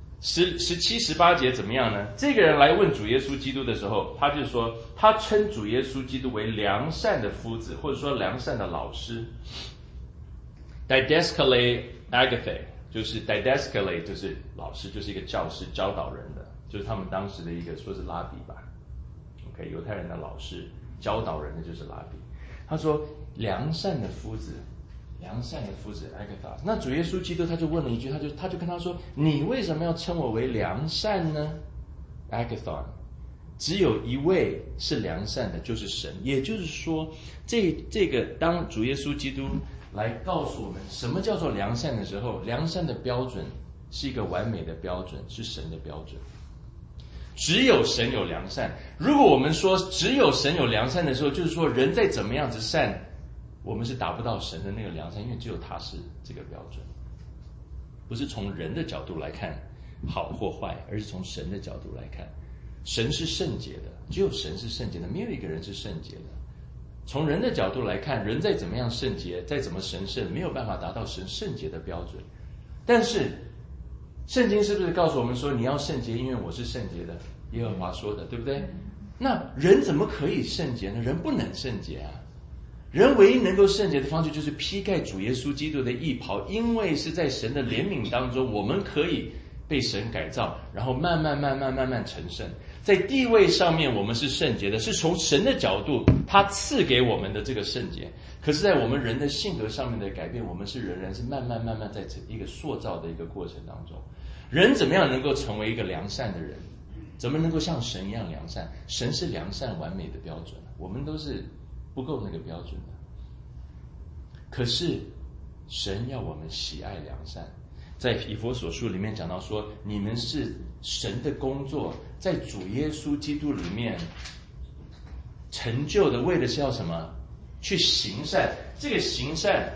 17、18节怎么样呢？这个人来问主耶稣基督的时候，他就说，他称主耶稣基督为良善的夫子，或者说良善的老师。Didaskale Agathe， 就是 Didaskale， 就是老师，就是一个教师教导人的，就是他们当时的一个说是拉比吧。OK， 犹太人的老师教导人的就是拉比。他说良善的夫子。良善的夫子 Agathos， 那主耶稣基督他就问了一句，他就跟他说：“你为什么要称我为良善呢 ？Agathon， 只有一位是良善的，就是神。也就是说，这个当主耶稣基督来告诉我们什么叫做良善的时候，良善的标准是一个完美的标准，是神的标准。只有神有良善。如果我们说只有神有良善的时候，就是说人再怎么样子善。”我们是达不到神的那个良善，因为只有他是这个标准，不是从人的角度来看好或坏，而是从神的角度来看，神是圣洁的，只有神是圣洁的，没有一个人是圣洁的。从人的角度来看，人再怎么样圣洁，再怎么神圣，没有办法达到神圣洁的标准。但是圣经是不是告诉我们说，你要圣洁，因为我是圣洁的，耶和华说的，对不对？那人怎么可以圣洁呢？人不能圣洁啊。人唯一能够圣洁的方式就是披盖主耶稣基督的义袍，因为是在神的怜悯当中，我们可以被神改造，然后慢慢成圣。在地位上面我们是圣洁的，是从神的角度他赐给我们的这个圣洁。可是在我们人的性格上面的改变，我们是仍然是慢慢在一个塑造的一个过程当中。人怎么样能够成为一个良善的人？怎么能够像神一样良善？神是良善完美的标准，我们都是不够那个标准的。可是神要我们喜爱良善，在以弗所书里面讲到说，你们是神的工作，在主耶稣基督里面成就的，为的是要什么？去行善。这个行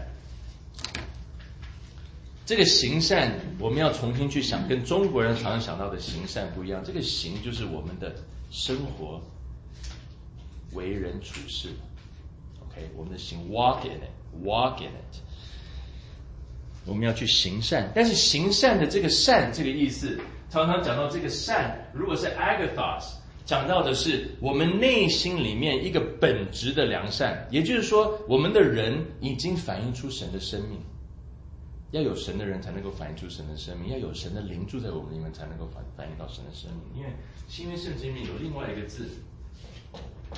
善我们要重新去想，跟中国人常常想到的行善不一样。这个行就是我们的生活为人处事， OK， 我们的行 walk in it， 我们要去行善。但是行善的这个善这个意思，常常讲到这个善，如果是 agathos， 讲到的是我们内心里面一个本质的良善，也就是说我们的人已经反映出神的生命。要有神的人才能够反映出神的生命，要有神的灵住在我们里面才能够反映到神的生命。因为新约圣经里面有另外一个字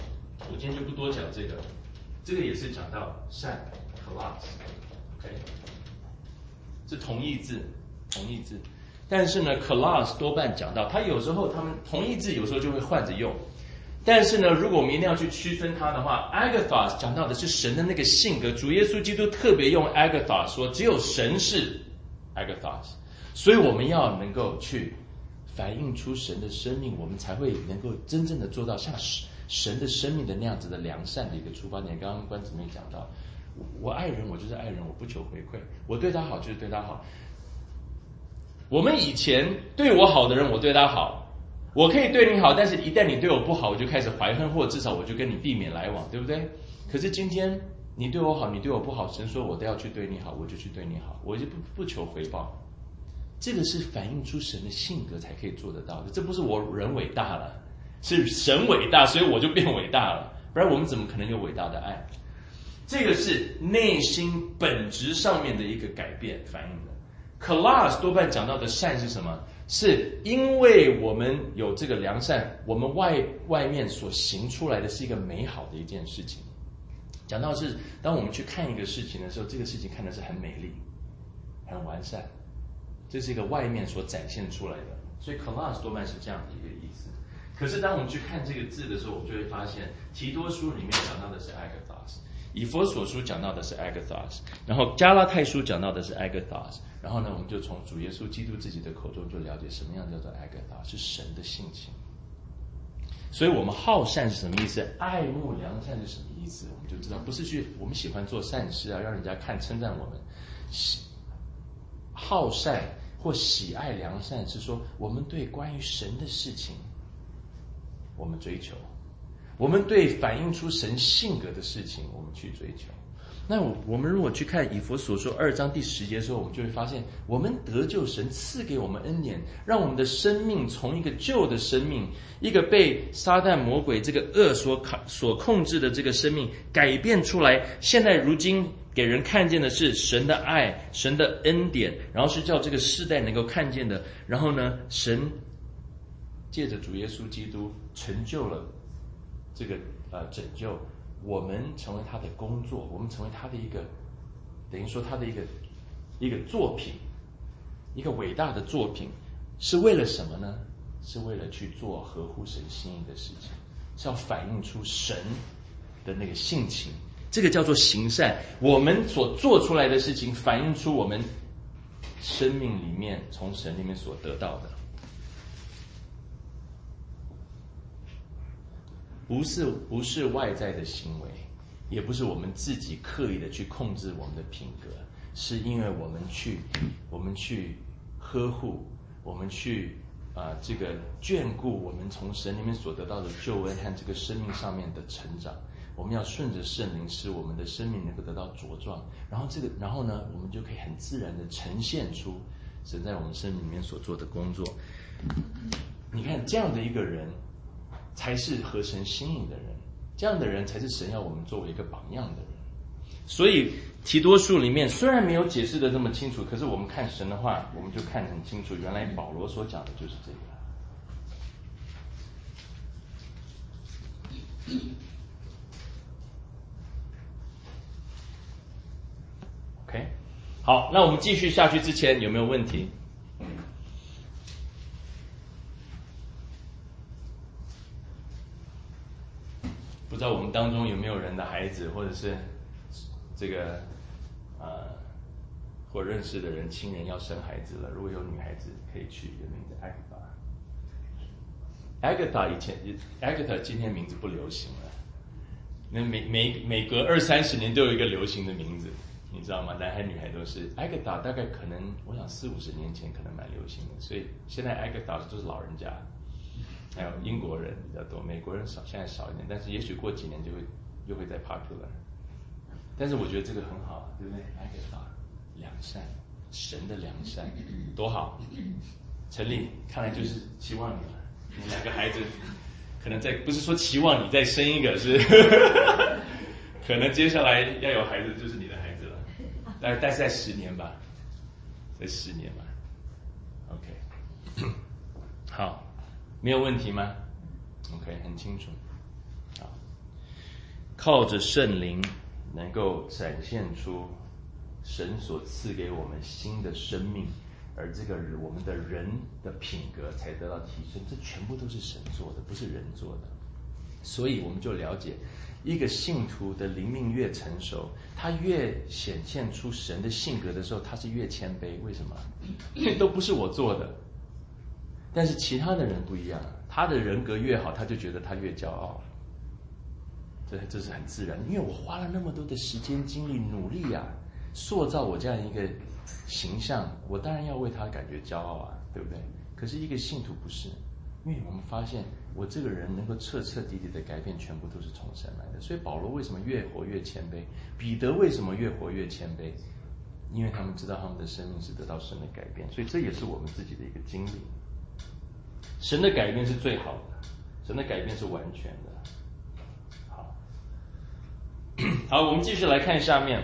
我今天就不多讲这个了。这个也是讲到善 ，kalos，OK， 是同义字，同义字。但是呢 ，kalos 多半讲到，它有时候他们同义字有时候就会换着用。但是呢，如果我们一定要去区分它的话 ，agathos 讲到的是神的那个性格。主耶稣基督特别用 agathos 说，只有神是 agathos， 所以我们要能够去反映出神的生命，我们才会能够真正的做到像神的生命的那样子的良善的一个出发点。刚刚关姊妹讲到，我爱人，我就是爱人，我不求回馈，我对他好就是对他好。我们以前对我好的人，我对他好，我可以对你好，但是一旦你对我不好，我就开始怀恨，或者至少我就跟你避免来往，对不对？可是今天你对我好，你对我不好，神说我都要去对你好，我就去对你好，我就不求回报。这个是反映出神的性格才可以做得到的，这不是我人伟大了，是神伟大，所以我就变伟大了，不然我们怎么可能有伟大的爱？这个是内心本质上面的一个改变反映的。kalos 多半讲到的善是什么？是因为我们有这个良善，我们外面所行出来的是一个美好的一件事情。讲到是当我们去看一个事情的时候，这个事情看的是很美丽很完善，这是一个外面所展现出来的，所以 kalos 多半是这样的一个意思。可是当我们去看这个字的时候，我们就会发现提多书里面讲到的是 agathos， 以弗所书讲到的是 agathos， 然后加拉太书讲到的是 agathos， 然后呢我们就从主耶稣基督自己的口中就了解什么样叫做 agathos， 是神的性情。所以我们好善是什么意思？爱慕良善是什么意思？我们就知道，不是去我们喜欢做善事啊，让人家看称赞我们。好善或喜爱良善是说，我们对关于神的事情我们追求，我们对反映出神性格的事情我们去追求。那我们如果去看以弗所说2章第10节的时候，我们就会发现，我们得救，神赐给我们恩典，让我们的生命从一个旧的生命，一个被撒旦魔鬼这个恶所控制的这个生命改变出来，现在如今给人看见的是神的爱，神的恩典，然后是叫这个世代能够看见的。然后呢，神借着主耶稣基督成就了这个拯救，我们成为他的工作，我们成为他的一个，等于说他的一个作品，一个伟大的作品，是为了什么呢？是为了去做合乎神心意的事情，是要反映出神的那个性情，这个叫做行善。我们所做出来的事情反映出我们生命里面从神里面所得到的，不是外在的行为，也不是我们自己刻意的去控制我们的品格，是因为我们去呵护，我们去这个眷顾我们从神里面所得到的救恩和这个生命上面的成长。我们要顺着圣灵，使我们的生命能够得到茁壮，然后呢，我们就可以很自然的呈现出神在我们生命里面所做的工作。你看，这样的一个人才是合神心意的人，这样的人才是神要我们作为一个榜样的人。所以提多书里面虽然没有解释的这么清楚，可是我们看神的话，我们就看得很清楚，原来保罗所讲的就是这个。OK， 好，那我们继续下去之前有没有问题？不知道我们当中有没有人的孩子，或者是这个或认识的人亲人要生孩子了，如果有女孩子可以取一个名字 Agatha。 Agatha 今天名字不流行了，那每隔20-30年都有一个流行的名字，你知道吗？男孩女孩都是 Agatha， 大概可能我想40-50年前可能蛮流行的，所以现在 Agatha 都是老人家，还有英国人比较多，美国人少，现在少一点，但是也许过几年又会再 popular。但是我觉得这个很好，对不对？ Agatha 良善，神的良善，多好！陈丽，看来就是期望你了，你2个孩子可能不是说期望你再生一个，是可能接下来要有孩子就是你的孩子了，大概在10年吧，在10年吧。 OK， 好，没有问题吗？ OK， 很清楚。好， 靠着圣灵能够展现出神所赐给我们新的生命，而这个我们的人的品格才得到提升，这全部都是神做的，不是人做的。所以我们就了解，一个信徒的灵命越成熟，他越显现出神的性格的时候，他是越谦卑。为什么？因为都不是我做的。但是其他的人不一样，他的人格越好，他就觉得他越骄傲。这是很自然，因为我花了那么多的时间精力努力啊，塑造我这样一个形象，我当然要为他感觉骄傲啊，对不对？可是一个信徒不是，因为我们发现我这个人能够彻彻底底的改变，全部都是从神来的。所以保罗为什么越活越谦卑？彼得为什么越活越谦卑？因为他们知道他们的生命是得到神的改变，所以这也是我们自己的一个经历。神的改变是最好的，神的改变是完全的。好，我们继续来看下面，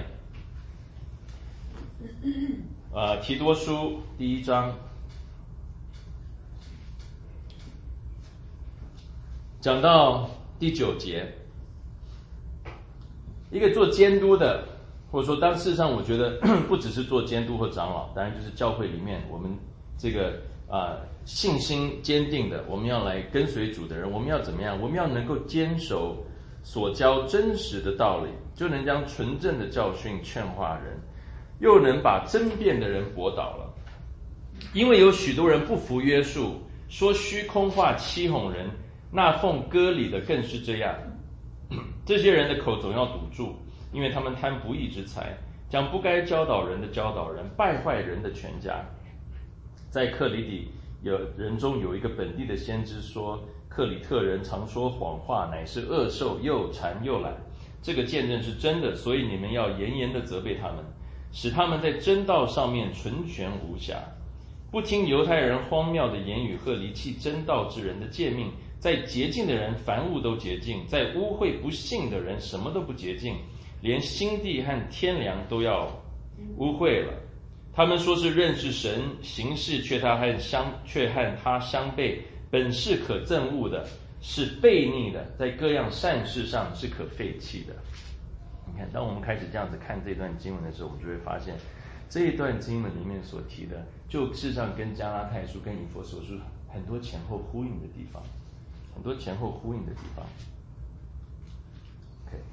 提多书第1章，讲到第9节，一个做监督的，或者说当事实上我觉得不只是做监督或长老，当然就是教会里面我们这个信心坚定的，我们要来跟随主的人，我们要怎么样？我们要能够坚守所教真实的道理，就能将纯正的教训劝化人，又能把争辩的人驳倒了。因为有许多人不服约束，说虚空话欺哄人，那奉割礼的更是这样。这些人的口总要堵住，因为他们贪不义之财，将不该教导人的教导人，败坏人的全家。在克里底人中有一个本地的先知说，克里特人常说谎话，乃是恶兽，又馋又懒。这个见证是真的，所以你们要严严的责备他们，使他们在真道上面纯全无瑕，不听犹太人荒谬的言语和离弃真道之人的诫命。在洁净的人凡物都洁净，在污秽不信的人什么都不洁净，连心地和天良都要污秽了。他们说是认识神，行事却和他相悖，本是可憎恶的，是悖逆的，在各样善事上是可废弃的。你看，当我们开始这样子看这段经文的时候，我们就会发现这一段经文里面所提的，就事实上跟加拉太书跟以弗所书很多前后呼应的地方，很多前后呼应的地方。OK，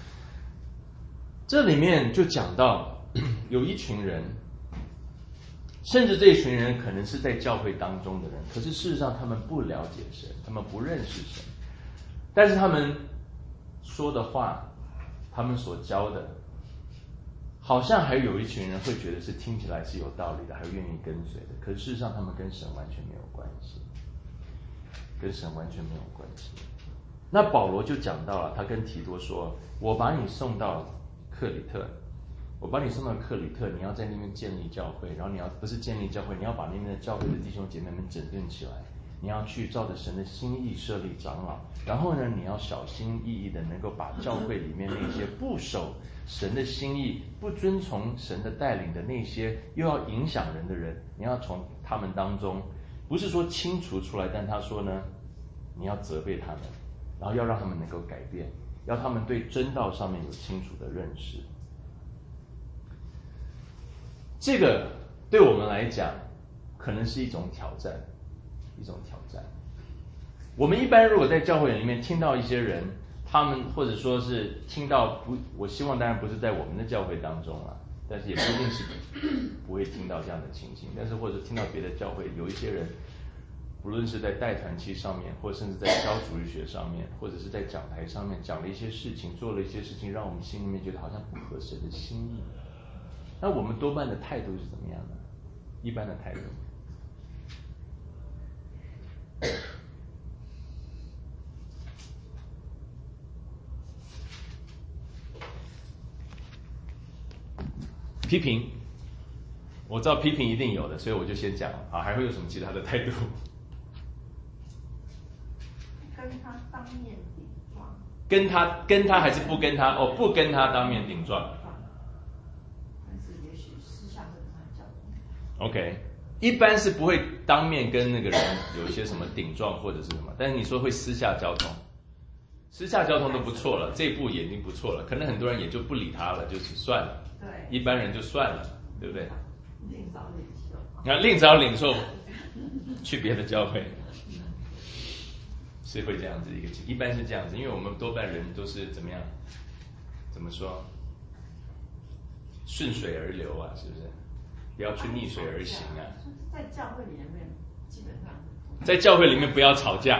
这里面就讲到有一群人，甚至这一群人可能是在教会当中的人，可是事实上他们不了解神，他们不认识神，但是他们说的话，他们所教的，好像还有一群人会觉得是听起来是有道理的，还愿意跟随的，可是事实上他们跟神完全没有关系，跟神完全没有关系。那保罗就讲到了，他跟提多说，我把你送到克里特，你要在那边建立教会，然后你要不是建立教会，你要把那边的教会的弟兄姐妹们整顿起来，你要去照着神的心意设立长老，然后呢，你要小心翼翼的能够把教会里面那些不守神的心意、不遵从神的带领的那些又要影响人的人，你要从他们当中，不是说清除出来，但他说呢，你要责备他们，然后要让他们能够改变，要他们对真道上面有清楚的认识。这个对我们来讲可能是一种挑战，我们一般如果在教会里面听到一些人，他们或者说是听到我希望当然不是在我们的教会当中啊，但是也不一定是不会听到这样的情形，但是或者听到别的教会有一些人，不论是在带团期上面，或甚至在教主日学上面，或者是在讲台上面讲了一些事情，做了一些事情，让我们心里面觉得好像不合神的心意。那我们多半的态度是怎么样的？一般的态度，批评。我知道批评一定有的，所以我就先讲了啊。还会有什么其他的态度？ 跟他当面顶撞。 跟他还是不跟他？哦，不跟他当面顶撞。OK， 一般是不会当面跟那个人有一些什么顶撞或者是什么，但是你说会私下交通， 私下交通都不错了，这一步也已经不错了，可能很多人也就不理他了，就是算了， 对， 一般人就算了，对不对？ 另找领袖。 另找领袖去别的教会，是会这样子一个情，一般是这样子，因为我们多半人都是怎么样？怎么说？顺水而流啊，是不是？不要去逆水而行啊。 在教会里面，基本上在教会里面不要吵架，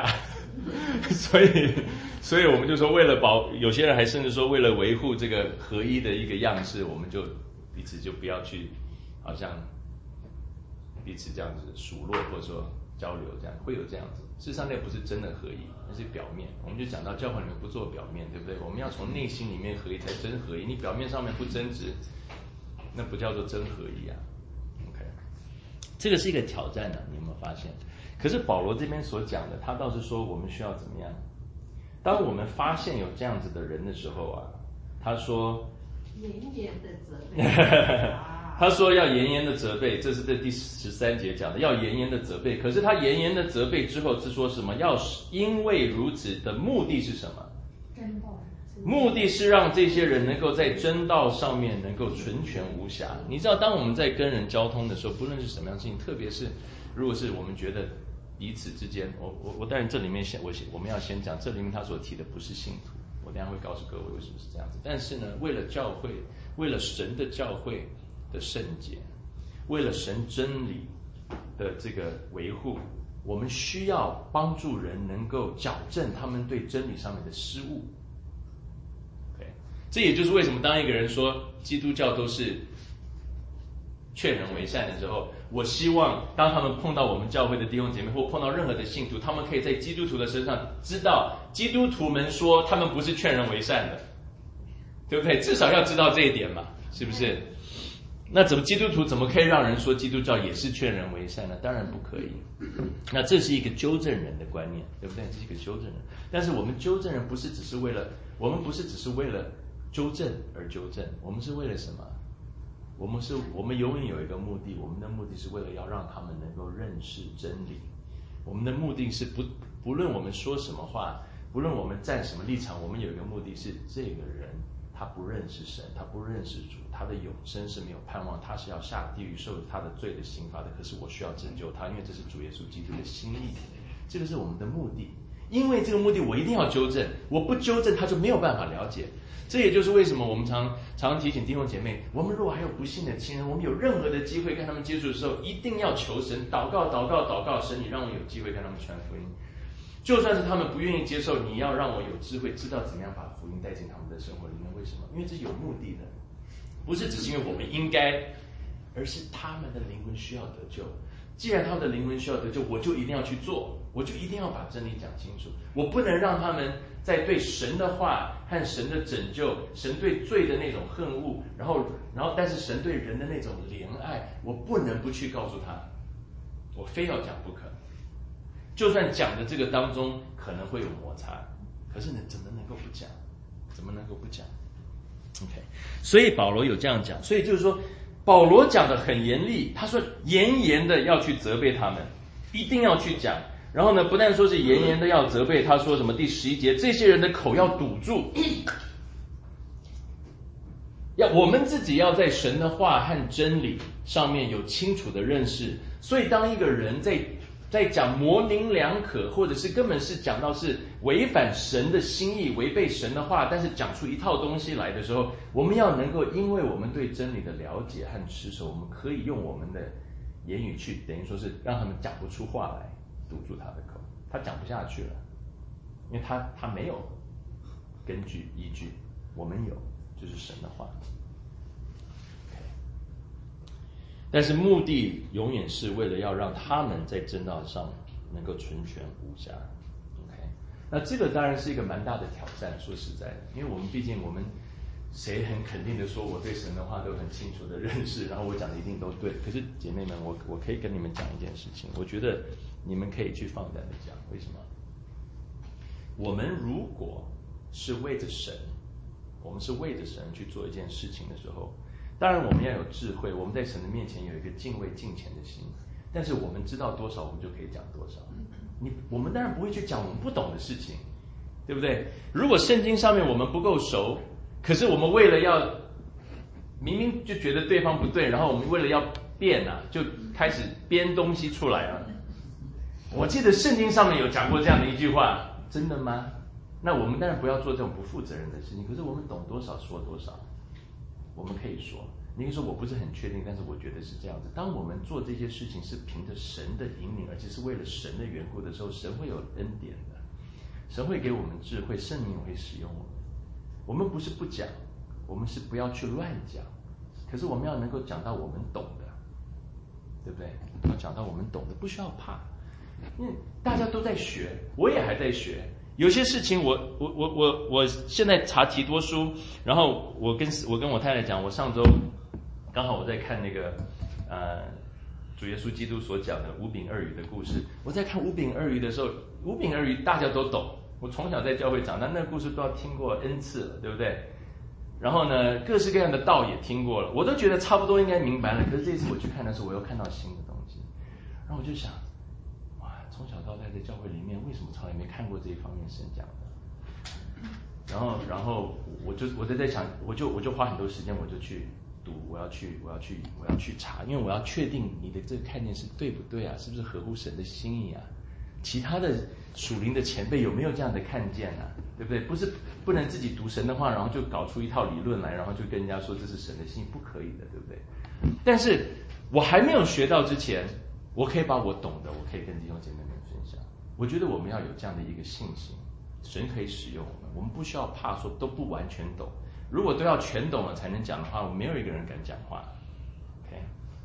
所以我们就说，为了有些人还甚至说，为了维护这个合一的一个样式，我们就彼此就不要去，好像彼此这样子数落或者说交流，这样会有这样子。事实上，那不是真的合一，那是表面。我们就讲到教会里面不做表面，对不对？我们要从内心里面合一才真合一。你表面上面不争执，那不叫做真合一啊。OK， 这个是一个挑战啊，你有没有发现？可是保罗这边所讲的，他倒是说我们需要怎么样？当我们发现有这样子的人的时候啊，他说严严的责备。 他说要严严的责备，这是在第13节讲的，要严严的责备。可是他严严的责备之后是说什么？要因为如此的目的是什么？ 真道。 目的是让这些人能够在真道上面能够纯全无瑕。你知道，当我们在跟人交通的时候，不论是什么样的事情，特别是如果是我们觉得彼此之间，我当然这里面我们要先讲，这里面他所提的不是信徒，我等一下会告诉各位为什么是这样子。但是呢，为了教会，为了神的教会的圣洁，为了神真理的这个维护，我们需要帮助人能够矫正他们对真理上面的失误。Okay， 这也就是为什么当一个人说基督教都是劝人为善的时候，我希望当他们碰到我们教会的弟兄姐妹或碰到任何的信徒，他们可以在基督徒的身上知道基督徒们说他们不是劝人为善的，对不对？至少要知道这一点嘛，是不是？那基督徒怎么可以让人说基督教也是劝人为善呢？当然不可以。那这是一个纠正人的观念，对不对？这是一个纠正人。但是我们纠正人不是只是为了纠正而纠正，我们是为了什么？我们永远有一个目的，我们的目的是为了要让他们能够认识真理。我们的目的是不论我们说什么话，不论我们站什么立场，我们有一个目的是这个人他不认识神，他不认识主，他的永生是没有盼望，他是要下地狱受他的罪的刑罚的。可是我需要拯救他，因为这是主耶稣基督的心意，这个是我们的目的。因为这个目的，我一定要纠正，我不纠正他就没有办法了解。这也就是为什么我们常提醒弟兄姐妹，我们如果还有不幸的亲人，我们有任何的机会跟他们接触的时候，一定要求神祷告，神你让我有机会跟他们传福音。就算是他们不愿意接受，你要让我有智慧，知道怎么样把福音带进他们的生活里面。为什么？因为这是有目的的，不是只是因为我们应该，而是他们的灵魂需要得救。既然他们的灵魂需要得救，我就一定要去做，我就一定要把真理讲清楚。我不能让他们在对神的话和神的拯救，神对罪的那种恨恶，然后但是神对人的那种怜爱，我不能不去告诉他，我非要讲不可。就算讲的这个当中可能会有摩擦，可是呢，怎么能够不讲？怎么能够不讲 ？OK， 所以保罗有这样讲，所以就是说，保罗讲的很严厉，他说严严的要去责备他们，一定要去讲。然后呢，不但说是严严的要责备，他说什么？第11节，这些人的口要堵住，我们自己要在神的话和真理上面有清楚的认识。所以，当一个人在讲模棱两可，或者是根本是讲到是违反神的心意、违背神的话，但是讲出一套东西来的时候，我们要能够因为我们对真理的了解和持守，我们可以用我们的言语去等于说是让他们讲不出话来，堵住他的口，他讲不下去了，因为他没有根据依据，我们有，就是神的话。但是目的永远是为了要让他们在真道上能够纯全无瑕。OK， 那这个当然是一个蛮大的挑战，说实在的，因为毕竟我们谁很肯定的说我对神的话都很清楚的认识，然后我讲的一定都对。可是姐妹们，我可以跟你们讲一件事情，我觉得你们可以去放胆的讲。为什么？我们如果是为着神，我们是为着神去做一件事情的时候，当然我们要有智慧，我们在神的面前有一个敬畏敬虔的心，但是我们知道多少我们就可以讲多少。我们当然不会去讲我们不懂的事情， 对不对？如果圣经上面我们不够熟，可是我们为了要明明就觉得对方不对，然后我们为了要辩啊，就开始编东西出来了。我记得圣经上面有讲过这样的一句话，真的吗？那我们当然不要做这种不负责任的事情，可是我们懂多少说多少。我们可以说，你可以说我不是很确定，但是我觉得是这样子。当我们做这些事情是凭着神的引领，而且是为了神的缘故的时候，神会有恩典的，神会给我们智慧，圣灵会使用我们。我们不是不讲，我们是不要去乱讲，可是我们要能够讲到我们懂的，对不对？要讲到我们懂的，不需要怕，因为大家都在学，我也还在学。有些事情我现在查提多书，然后我跟我太太讲，我上周刚好我在看那个主耶稣基督所讲的五饼二鱼的故事。我在看五饼二鱼的时候，五饼二鱼大家都懂，我从小在教会长大，那个故事都要听过 N 次了，对不对？然后呢，各式各样的道也听过了，我都觉得差不多应该明白了。可是这次我去看的时候，我又看到新的东西，然后我就想，从小到大在教会里面，为什么从来没看过这一方面神讲的？然后我就在想，我就花很多时间，我就去读，我要去查，因为我要确定你的这个概念是对不对啊，是不是合乎神的心意啊？其他的属灵的前辈有没有这样的看见啊？对不对？不能自己读神的话，然后就搞出一套理论来，然后就跟人家说这是神的心意，不可以的，对不对？但是我还没有学到之前，我可以把我懂的，我可以跟弟兄姐妹们分享。我觉得我们要有这样的一个信心，神可以使用我们，我们不需要怕说都不完全懂。如果都要全懂了才能讲的话，我没有一个人敢讲话。OK。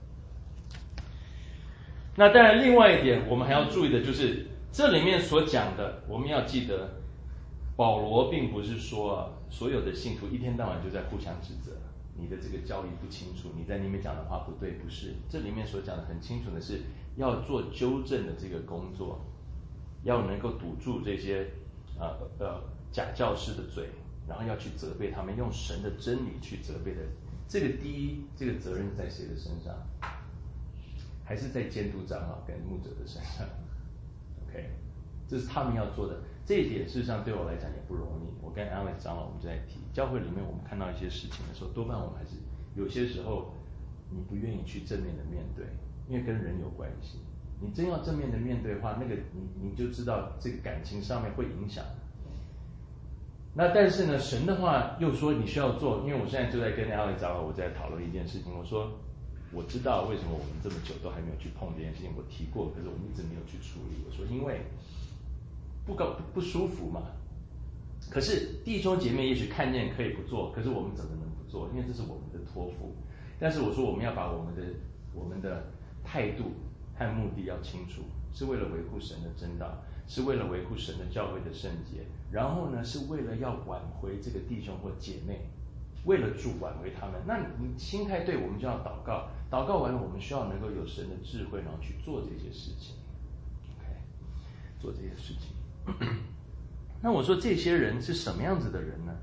那当然，另外一点我们还要注意的就是，这里面所讲的，我们要记得，保罗并不是说所有的信徒一天到晚就在互相指责。你的这个教义不清楚，你在里面讲的话不对，不是。这里面所讲的很清楚的是，要做纠正的这个工作，要能够堵住这些假教师的嘴，然后要去责备他们，用神的真理去责备的。这个第一，这个责任在谁的身上？还是在监督长老跟牧者的身上 ？OK， 这是他们要做的。这一点事实上对我来讲也不容易。我跟 Alex 长老我们就在提，教会里面我们看到一些事情的时候，多半我们还是有些时候你不愿意去正面的面对，因为跟人有关系。你真要正面的面对的话，那个你就知道这个感情上面会影响。那但是呢，神的话又说你需要做，因为我现在就在跟 Alex 长老我在讨论一件事情，我说我知道为什么我们这么久都还没有去碰这件事情，我提过，可是我们一直没有去处理。我说因为不舒服嘛。可是弟兄姐妹也许看见可以不做，可是我们怎么能不做？因为这是我们的托付。但是我说我们要把我们的态度和目的要清楚，是为了维护神的真道，是为了维护神的教会的圣洁，然后呢是为了要挽回这个弟兄或姐妹，为了主挽回他们。那你心态对，我们就要祷告，祷告完了我们需要能够有神的智慧，然后去做这些事情。 OK， 做这些事情。那我说这些人是什么样子的人呢？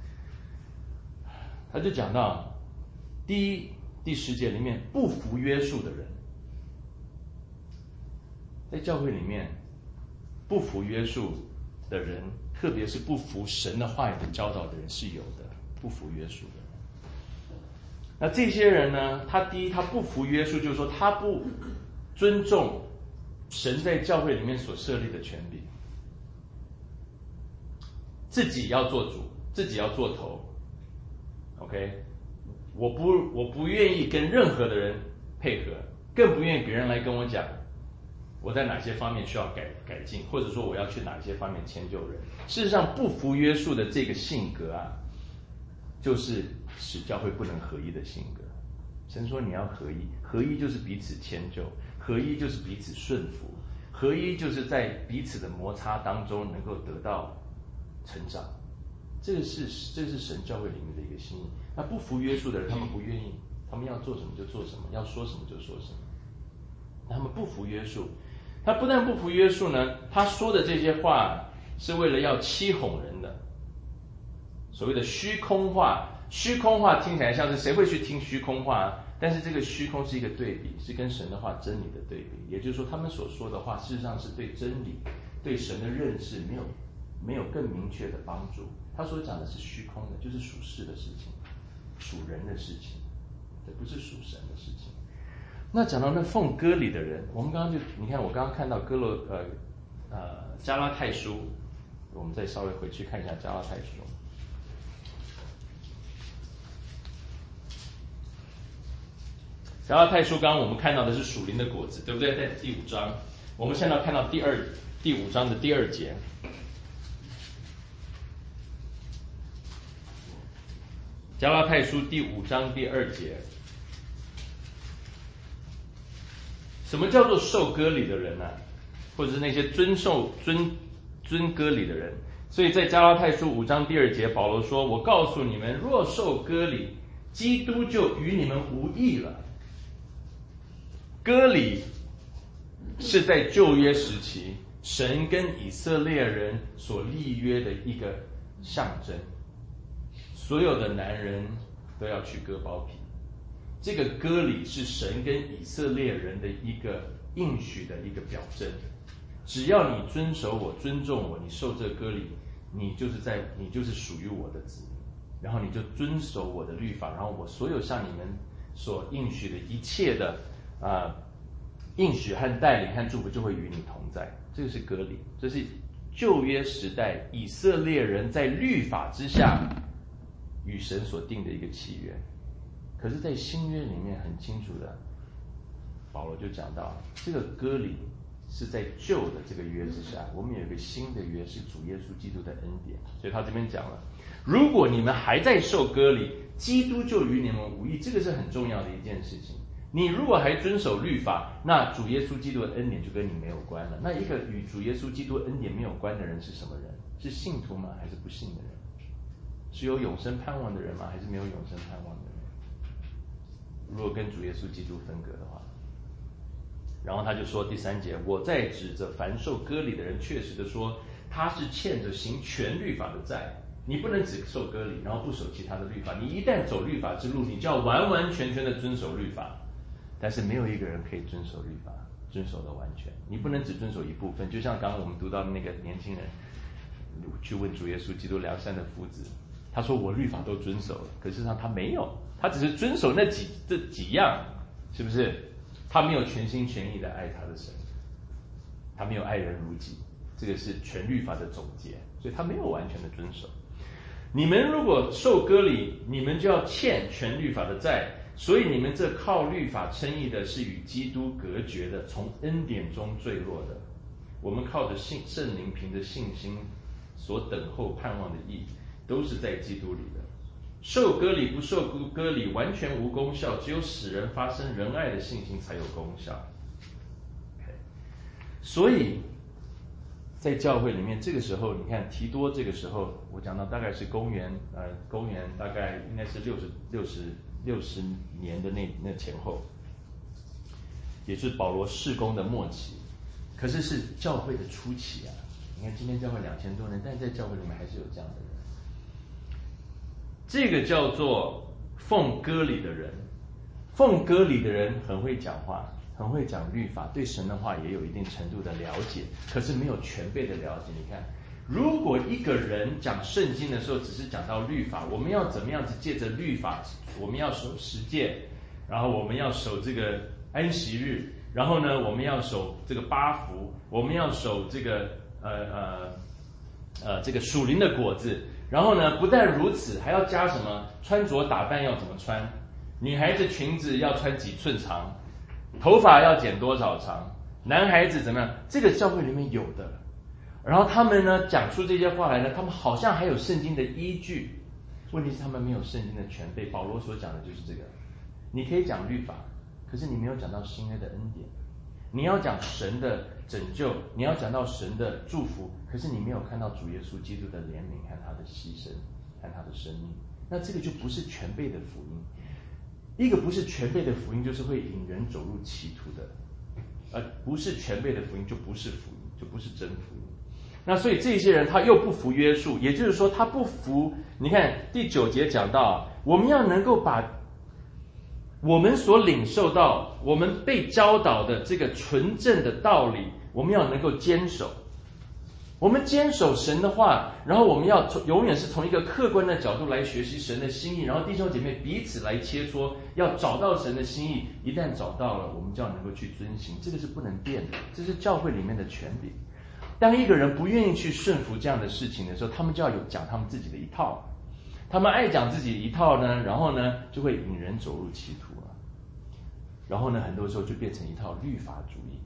他就讲到第10节里面，不服约束的人。在教会里面，不服约束的人，特别是不服神的话语的教导的人是有的，不服约束的人。那这些人呢，他第一，他不服约束，就是说他不尊重神在教会里面所设立的权柄，自己要做主，自己要做头。OK， 我不愿意跟任何的人配合，更不愿意别人来跟我讲我在哪些方面需要改进，或者说我要去哪些方面迁就人。事实上，不服约束的这个性格啊，就是使教会不能合一的性格。神说你要合一，合一就是彼此迁就，合一就是彼此顺服，合一就是在彼此的摩擦当中能够得到成长。这是神教会里面的一个心意。那不服约束的人，他们不愿意，他们要做什么就做什么，要说什么就说什么。他们不服约束，他不但不服约束呢，他说的这些话是为了要欺哄人的，所谓的虚空话。虚空话听起来像是谁会去听虚空话啊？但是这个虚空是一个对比，是跟神的话真理的对比。也就是说，他们所说的话事实上是对真理、对神的认识没有更明确的帮助。他所讲的是虚空的，就是属世的事情，属人的事情，这不是属神的事情。那讲到那奉割礼的人，我们刚刚你看，我刚刚看到加拉太书，我们再稍微回去看一下加拉太书。加拉太书刚刚我们看到的是属灵的果子，对不对？在第5章，我们现在看到第5章的第2节。加拉太书第5章第2节，什么叫做受割礼的人呢？或者是那些遵割礼的人？所以在加拉太书5章第2节，保罗说：“我告诉你们，若受割礼，基督就与你们无益了。”割礼是在旧约时期神跟以色列人所立约的一个象征，所有的男人都要去割包皮。这个割礼是神跟以色列人的一个应许的一个表征。只要你遵守我、尊重我，你受这个割礼，你就是属于我的子民，然后你就遵守我的律法，然后我所有向你们所应许的一切的应许和带领和祝福就会与你同在。这个是割礼，这是旧约时代以色列人在律法之下与神所定的一个契约。可是在新约里面很清楚的，保罗就讲到这个割礼是在旧的这个约之下，我们有一个新的约，是主耶稣基督的恩典。所以他这边讲了，如果你们还在受割礼，基督就与你们无益。这个是很重要的一件事情。你如果还遵守律法，那主耶稣基督的恩典就跟你没有关了。那一个与主耶稣基督恩典没有关的人是什么人？是信徒吗？还是不信的人？是有永生盼望的人吗？还是没有永生盼望的人？如果跟主耶稣基督分隔的话，然后他就说第3节，我在指着凡受割礼的人，确实的说，他是欠着行全律法的债。你不能只受割礼，然后不守其他的律法。你一旦走律法之路，你就要完完全全的遵守律法。但是没有一个人可以遵守律法，遵守的完全。你不能只遵守一部分。就像刚刚我们读到的那个年轻人去问主耶稣基督良善的夫子，他说我律法都遵守了，可是他没有，他只是遵守这几样，是不是？他没有全心全意的爱他的神，他没有爱人如己，这个是全律法的总结，所以他没有完全的遵守。你们如果受割礼，你们就要欠全律法的债，所以你们这靠律法称义的，是与基督隔绝的，从恩典中坠落的。我们靠着圣灵，凭着信心所等候盼望的义，都是在基督里的。受割礼不受割礼完全无功效，只有使人发生仁爱的信心才有功效。所以在教会里面，这个时候你看提多，这个时候我讲到大概是公元大概应该是60年的那前后，也是保罗事工的末期，可是是教会的初期啊。你看今天教会2000多人，但在教会里面还是有这样的人。这个叫做奉割礼的人，奉割礼的人很会讲话，很会讲律法，对神的话也有一定程度的了解，可是没有全备的了解。你看，如果一个人讲圣经的时候只是讲到律法，我们要怎么样子借着律法，我们要守十诫，然后我们要守这个安息日，然后呢我们要守这个8福，我们要守这个这个属灵的果子，然后呢不但如此，还要加什么？穿着打扮要怎么穿？女孩子裙子要穿几寸长，头发要剪多少长，男孩子怎么样？这个教会里面有的。然后他们呢讲出这些话来呢，他们好像还有圣经的依据，问题是他们没有圣经的全备。保罗所讲的就是这个，你可以讲律法，可是你没有讲到新约的恩典。你要讲神的拯救，你要讲到神的祝福，可是你没有看到主耶稣基督的怜悯和他的牺牲和他的生命，那这个就不是全备的福音。一个不是全备的福音，就是会引人走入歧途的，不是全备的福音就不是福音，就不是真福音。那所以这些人他又不服约束，也就是说他不服。你看第9节讲到，我们要能够把我们所领受到，我们被教导的这个纯正的道理，我们要能够坚守。 我们坚守神的话，然后我们要永远是从一个客观的角度来学习神的心意，然后弟兄姐妹彼此来切磋，要找到神的心意。一旦找到了，我们就要能够去遵行，这个是不能变的，这是教会里面的权柄。当一个人不愿意去顺服这样的事情的时候，他们就要有讲他们自己的一套，他们爱讲自己一套呢，然后呢就会引人走入歧途了，然后呢很多时候就变成一套律法主义。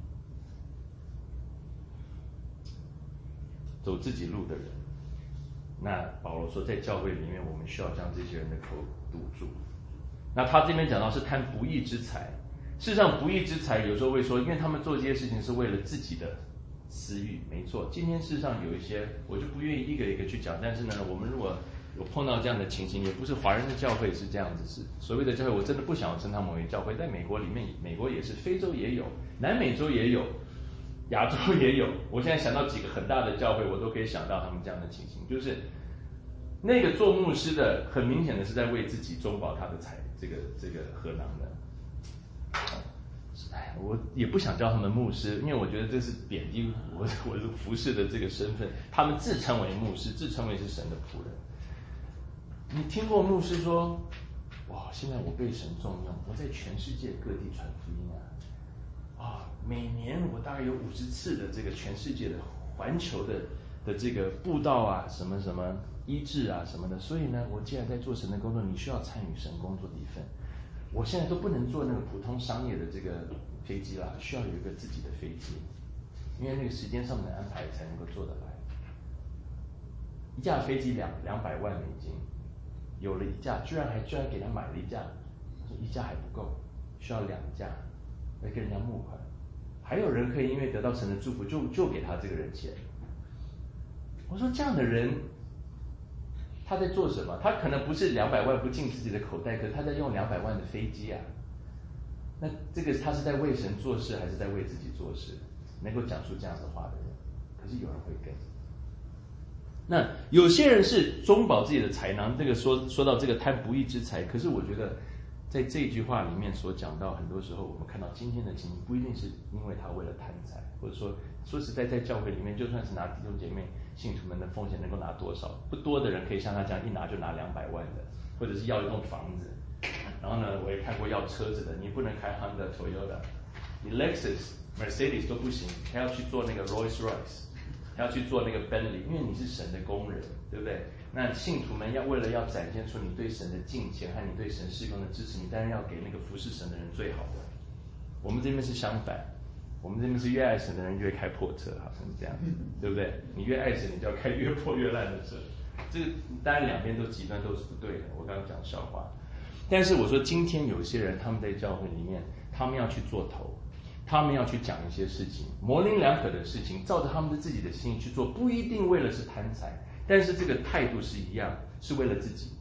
走自己路的人，那保罗说，在教会里面，我们需要将这些人的口堵住。那他这边讲到是贪不义之财，事实上不义之财有时候会说，因为他们做这些事情是为了自己的私欲，没错。今天事实上有一些，我就不愿意一个一个去讲，但是呢，我们如果有碰到这样的情形，也不是华人的教会是这样子，是所谓的教会，我真的不想要称他们为教会。在美国里面，美国也是，非洲也有，南美洲也有。亚洲也有，我现在想到几个很大的教会，我都可以想到他们这样的情形，就是那个做牧师的，很明显的是在为自己中饱他的这个荷囊的。我也不想叫他们牧师，因为我觉得这是贬低我是服侍的这个身份。他们自称为牧师，自称为是神的仆人。你听过牧师说，哇，现在我被神重用，我在全世界各地传福音啊，每年我大概有50次的这个全世界的环球的这个布道啊，什么什么医治啊什么的。所以呢，我既然在做神的工作，你需要参与神工作的一份。我现在都不能坐那个普通商业的这个飞机啦，需要有一个自己的飞机，因为那个时间上面的安排才能够做得来。一架飞机200万美金，有了一架，居然给他买了一架，说一架还不够，需要2架。来跟人家募款，还有人可以因为得到神的祝福就给他这个人钱。我说这样的人他在做什么？他可能不是200万不进自己的口袋，可是他在用200万的飞机啊。那这个他是在为神做事，还是在为自己做事？能够讲出这样的话的人，可是有人会跟。那有些人是中饱自己的财囊，这个说到这个贪不义之财，可是我觉得。在这句话里面所讲到，很多时候我们看到今天的情形，不一定是因为他为了贪财，或者说实在，在教会里面，就算是拿弟兄姐妹信徒们的奉献能够拿多少，不多的人可以像他这样一拿就拿200万的，或者是要一栋房子。然后呢，我也看过要车子的，你不能开 Honda、Toyota， 你 Lexus、Mercedes 都不行，他要去做那个 Rolls-Royce， 他要去做那个 Bentley， 因为你是神的工人，对不对？那信徒们为了要展现出你对神的敬虔和你对神事工的支持，你当然要给那个服侍神的人最好的。我们这边是相反，我们这边是越爱神的人越开破车，好像是这样，对不对？你越爱神，你就要开越破越烂的车。这个当然两边都极端都是不对的，我刚刚讲笑话。但是我说今天有些人他们在教会里面，他们要去做头，他们要去讲一些事情，模棱两可的事情，照着他们的自己的心意去做，不一定为了是贪财，但是这个态度是一样，是为了自己。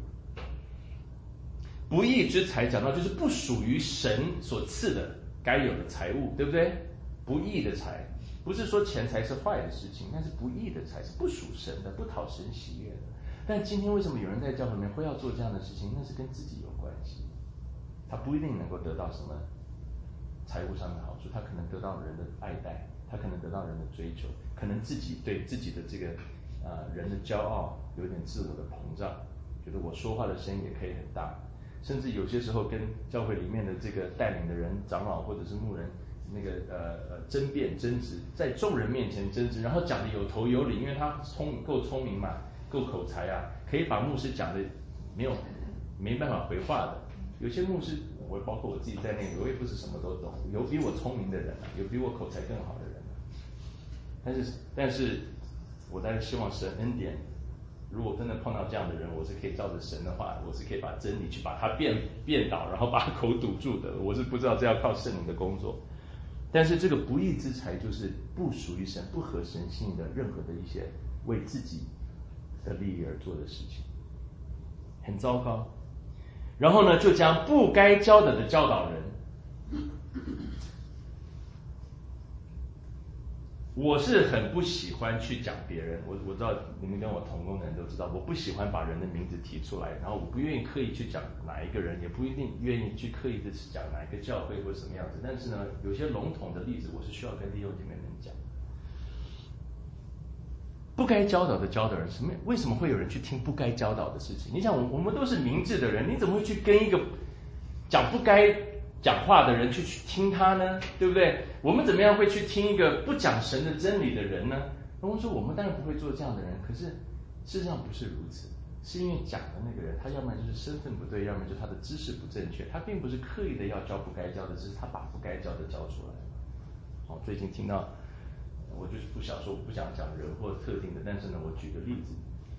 不义之财讲到就是不属于神所赐的该有的财物，对不对？不义的财，不是说钱财是坏的事情，但是不义的财是不属神的，不讨神喜悦的。但今天为什么有人在教会里面会要做这样的事情？那是跟自己有关系，他不一定能够得到什么财务上的好处，他可能得到人的爱戴，他可能得到人的追求，可能自己对自己的这个人的骄傲有点自我的膨胀，觉得我说话的声音也可以很大，甚至有些时候跟教会里面的这个带领的人、长老或者是牧人那个争辩争执，在众人面前争执，然后讲的有头有理，因为他够聪明嘛，够口才啊，可以把牧师讲的没办法回话的。有些牧师，我包括我自己在内，我也不是什么都懂，有比我聪明的人有比我口才更好的人但是我当然希望神恩典，如果真的碰到这样的人，我是可以照着神的话，我是可以把真理去把它辩倒，然后把口堵住的。我是不知道这要靠圣灵的工作。但是这个不义之财就是不属于神、不合神心意的任何的一些为自己的利益而做的事情，很糟糕。然后呢，就将不该教的教导人。我是很不喜欢去讲别人，我知道你们跟我同工的人都知道，我不喜欢把人的名字提出来，然后我不愿意刻意去讲哪一个人，也不一定愿意去刻意的讲哪一个教会或什么样子。但是呢，有些笼统的例子，我是需要跟弟兄姐妹们讲。 不该教导的教导人，为什么会有人去听不该教导的事情？你想，我们都是明智的人，你怎么会去跟一个讲不该讲话的人去听他呢？对不对？我们怎么样会去听一个不讲神的真理的人呢？我们说我们当然不会做这样的人，可是事实上不是如此，是因为讲的那个人，他要么就是身份不对，要么就是他的知识不正确，他并不是刻意的要教不该教的，只是他把不该教的教出来。好，最近听到，我就是不想说，我不想讲人或特定的，但是呢，我举个例子，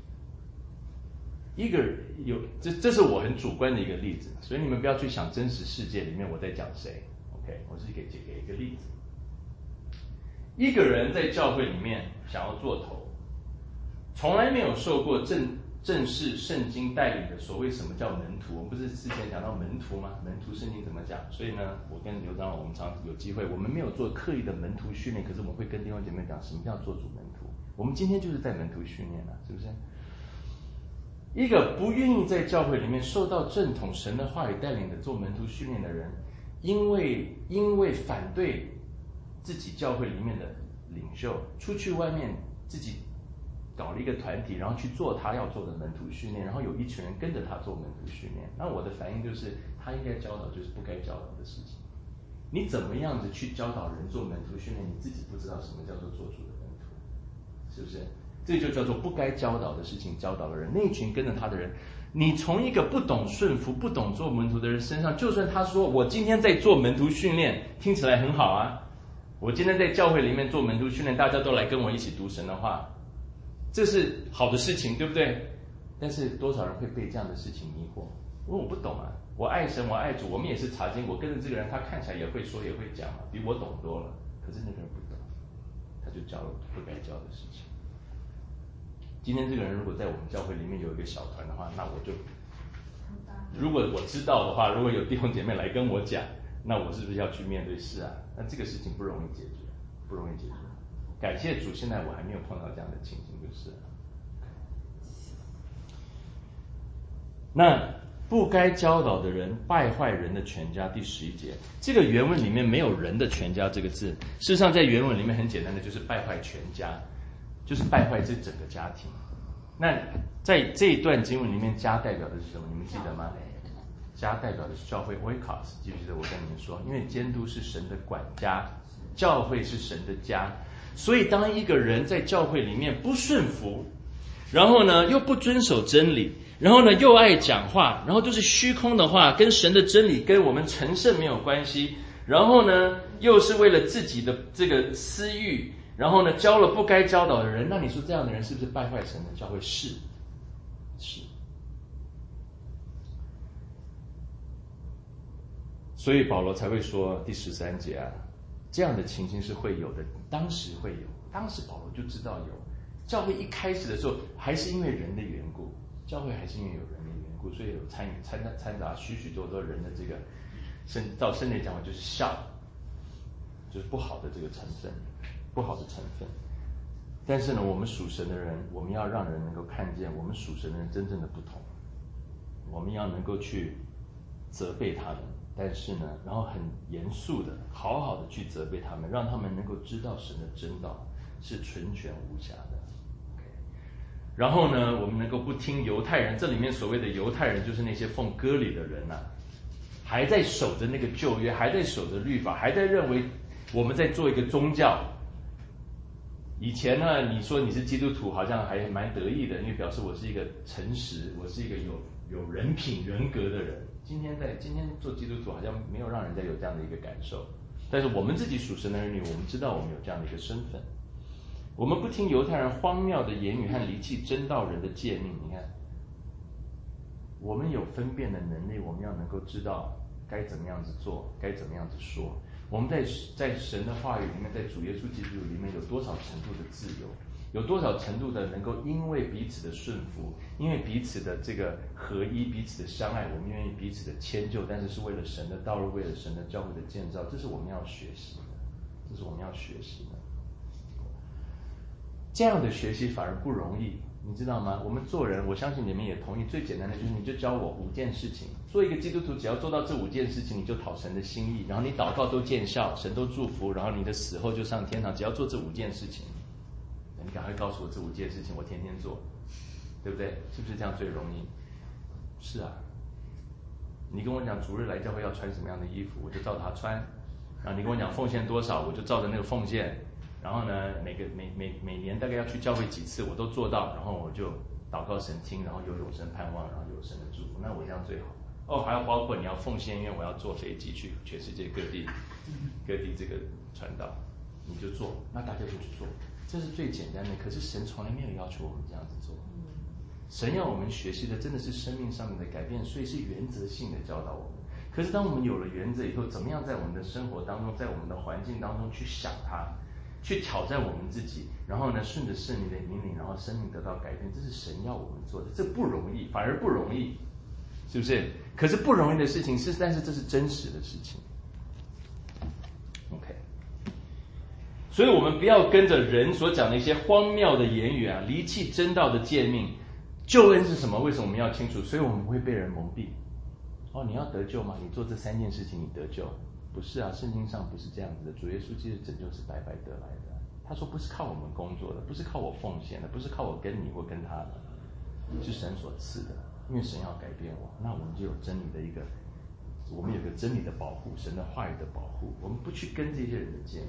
这是我很主观的一个例子，所以你们不要去想真实世界里面我在讲谁 ，OK， 我是给一个例子。一个人在教会里面想要做头，从来没有受过正式圣经带领的所谓什么叫门徒，我们不是之前讲到门徒吗？门徒圣经怎么讲？所以呢，我跟刘长老我们常有机会，我们没有做刻意的门徒训练，可是我们会跟弟兄姐妹讲什么叫做主门徒。我们今天就是在门徒训练啊，是不是？一个不愿意在教会里面受到正统神的话语带领的做门徒训练的人，因为反对自己教会里面的领袖，出去外面自己搞了一个团体，然后去做他要做的门徒训练，然后有一群人跟着他做门徒训练。那我的反应就是，他应该教导就是不该教导的事情。你怎么样子去教导人做门徒训练，你自己不知道什么叫做做主的门徒，是不是？这就叫做不该教导的事情教导了人。那一群跟着他的人，你从一个不懂顺服、不懂做门徒的人身上，就算他说我今天在做门徒训练，听起来很好啊，我今天在教会里面做门徒训练，大家都来跟我一起读神的话，这是好的事情，对不对？但是多少人会被这样的事情迷惑？因为我不懂啊，我爱神，我爱主，我们也是查经，我跟着这个人，他看起来也会说也会讲嘛，比我懂多了。可是那个人不懂，他就教了不该教的事情。今天这个人如果在我们教会里面有一个小团的话，那我就，如果我知道的话，如果有弟兄姐妹来跟我讲，那我是不是要去面对？是啊，那这个事情不容易解决，不容易解决。感谢主，现在我还没有碰到这样的情形，就是了。那不该教导的人败坏人的全家，第11节，这个原文里面没有人的全家这个字，事实上在原文里面很简单的就是败坏全家，就是败坏这整个家庭。那在这一段经文里面，家代表的是什么？你们记得吗？家代表的是教会 oikos， 记不记得我跟你们说，因为监督是神的管家，教会是神的家，所以当一个人在教会里面不顺服，然后呢又不遵守真理，然后呢又爱讲话，然后就是虚空的话，跟神的真理跟我们成圣没有关系，然后呢又是为了自己的这个私欲，然后呢教了不该教导的人，那你说这样的人是不是败坏神的教会？是。所以保罗才会说第13节啊，这样的情形是会有的，当时会有，当时保罗就知道有。教会一开始的时候还是因为人的缘故，教会还是因为有人的缘故，所以有掺杂许多人的这个照圣经讲话就是笑，就是不好的这个成分，不好的成分。但是呢，我们属神的人，我们要让人能够看见我们属神的人真正的不同，我们要能够去责备他们，但是呢，然后很严肃的好好的去责备他们，让他们能够知道神的真道是纯全无瑕的。然后呢，我们能够不听犹太人，这里面所谓的犹太人就是那些奉割礼的人啊，还在守着那个旧约，还在守着律法，还在认为我们在做一个宗教。以前呢，你说你是基督徒，好像还蛮得意的，因为表示我是一个诚实，我是一个有人品人格的人。今天做基督徒，好像没有让人家有这样的一个感受。但是我们自己属神的儿女，我们知道我们有这样的一个身份。我们不听犹太人荒谬的言语和离弃真道人的诫命。你看，我们有分辨的能力，我们要能够知道该怎么样子做，该怎么样子说。我们在神的话语里面，在主耶稣基督里面有多少程度的自由，有多少程度的能够因为彼此的顺服，因为彼此的这个合一，彼此的相爱，我们愿意彼此的迁就，但是是为了神的道路，为了神的教会的建造，这是我们要学习的，这是我们要学习的。这样的学习反而不容易，你知道吗？我们做人，我相信你们也同意，最简单的就是你就教我5件事情，做一个基督徒只要做到这5件事情，你就讨神的心意，然后你祷告都见效，神都祝福，然后你的死后就上天堂，只要做这5件事情， 你赶快告诉我这5件事情，我天天做，对不对？是不是这样最容易？是啊。你跟我讲主日来教会要穿什么样的衣服，我就照他穿。然后你跟我讲奉献多少，我就照着那个奉献。然后呢，每年大概要去教会几次，我都做到。然后我就祷告神听，然后有永生盼望，然后有神的祝福，那我这样最好。哦，还要包括你要奉献，因为我要坐飞机去全世界各地这个传道，你就做，那大家就去做，这是最简单的。可是神从来没有要求我们这样子做，神要我们学习的真的是生命上面的改变，所以是原则性的教导我们。可是当我们有了原则以后，怎么样在我们的生活当中，在我们的环境当中去想它，去挑战我们自己，然后呢顺着圣灵的引领，然后生命得到改变，这是神要我们做的。这不容易，反而不容易，是不是？可是不容易的事情是，但是这是真实的事情。OK， 所以我们不要跟着人所讲的一些荒谬的言语啊，离弃真道的诫命。救恩是什么？为什么我们要清楚？所以我们不会被人蒙蔽。哦，你要得救吗？你做这3件事情，你得救？不是啊，圣经上不是这样子的。主耶稣基督拯救是白白得来的。他说不是靠我们工作的，不是靠我奉献的，不是靠我跟你或跟他的，是神所赐的。因为神要改变我，那我们就有真理的我们有个真理的保护，神的话语的保护，我们不去跟这些人的建议。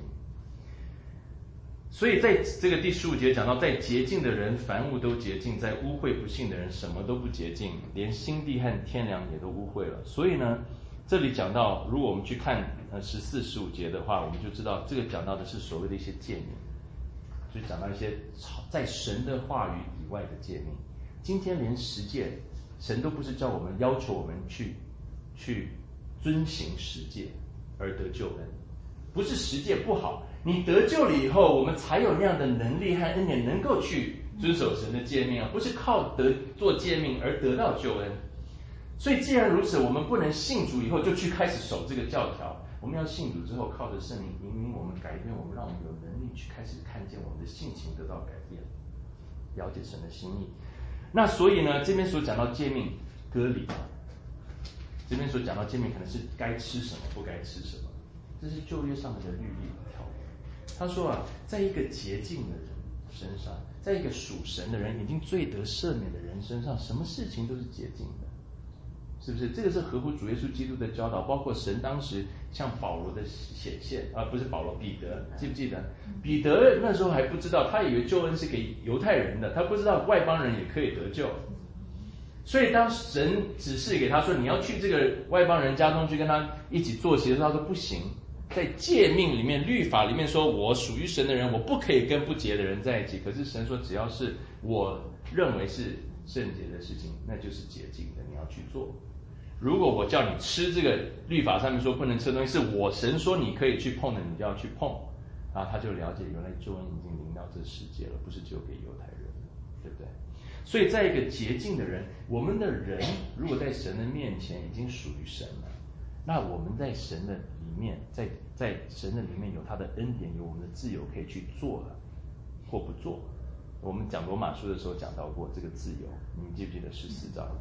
所以在这个第15节讲到，在洁净的人凡物都洁净，在污秽不信的人什么都不洁净，连心地和天良也都污秽了。所以呢，这里讲到，如果我们去看14、15节的话，我们就知道这个讲到的是所谓的一些诫命，就是讲到一些在神的话语以外的诫命。今天连10诫神都不是叫我们要求我们去遵行10诫而得救恩，不是10诫不好，你得救了以后，我们才有那样的能力和恩典，能够去遵守神的诫命啊，不是靠做诫命而得到救恩。所以既然如此，我们不能信主以后就去开始守这个教条，我们要信主之后，靠着圣灵引领我们，改变我们，让我们有能力去开始看见我们的性情得到改变，了解神的心意。那所以呢，这边所讲到诫命割礼，这边所讲到诫命可能是该吃什么不该吃什么，这是旧约上面的律例条文。他说啊，在一个洁净的人身上，在一个属神的人，已经罪得赦免的人身上，什么事情都是洁净的，是不是？这个是合乎主耶稣基督的教导，包括神当时向保罗的显现啊，不是保罗，彼得，记不记得？彼得那时候还不知道，他以为救恩是给犹太人的，他不知道外邦人也可以得救。所以当神指示给他说你要去这个外邦人家中去跟他一起坐席的时候，他说不行，在诫命里面律法里面说，我属于神的人，我不可以跟不洁的人在一起。可是神说，只要是我认为是圣洁的事情，那就是洁净的，你要去做。如果我叫你吃这个律法上面说不能吃的东西，是我神说你可以去碰的，你就要去碰。然后他就了解，原来救恩已经临到这世界了，不是只有给犹太人，对不对？所以在一个洁净的人，我们的人如果在神的面前已经属于神了，那我们在神的里面，在神的里面有他的恩典，有我们的自由可以去做了或不做。我们讲罗马书的时候讲到过这个自由，你们记不记得14章？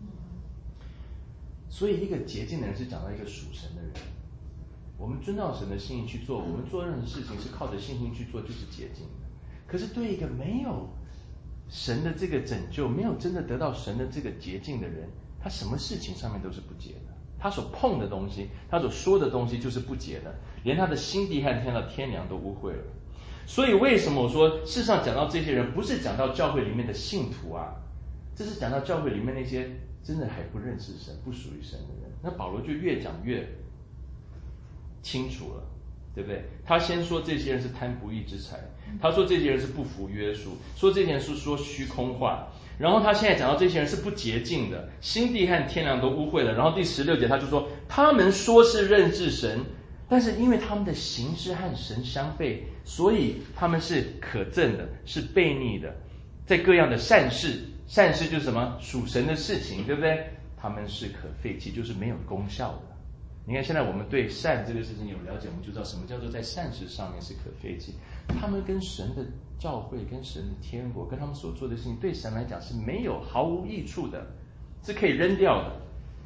所以一个洁净的人是讲到一个属神的人，我们遵照神的心意去做，我们做任何事情是靠着信心去做，就是洁净的。可是对一个没有神的这个拯救，没有真的得到神的这个洁净的人，他什么事情上面都是不洁的，他所碰的东西，他所说的东西就是不洁的，连他的心地和天良都污秽了。所以为什么我说事实上讲到这些人，不是讲到教会里面的信徒啊，这是讲到教会里面那些真的还不认识神、不属于神的人。那保罗就越讲越清楚了，对不对？他先说这些人是贪不义之财，他说这些人是不服约束，说这些人是说虚空话，然后他现在讲到这些人是不洁净的，心地和天良都污秽了。然后第16节他就说，他们说是认识神，但是因为他们的行事和神相悖，所以他们是可憎的，是悖逆的，在各样的善事就是什么？属神的事情，对不对？他们是可废弃，就是没有功效的。你看现在我们对善这个事情有了解，我们就知道什么叫做在善事上面是可废弃。他们跟神的教会、跟神的天国、跟他们所做的事情，对神来讲是毫无益处的，是可以扔掉的。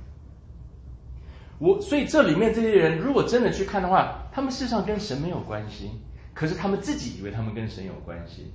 所以这里面这些人如果真的去看的话，他们事实上跟神没有关系，可是他们自己以为他们跟神有关系。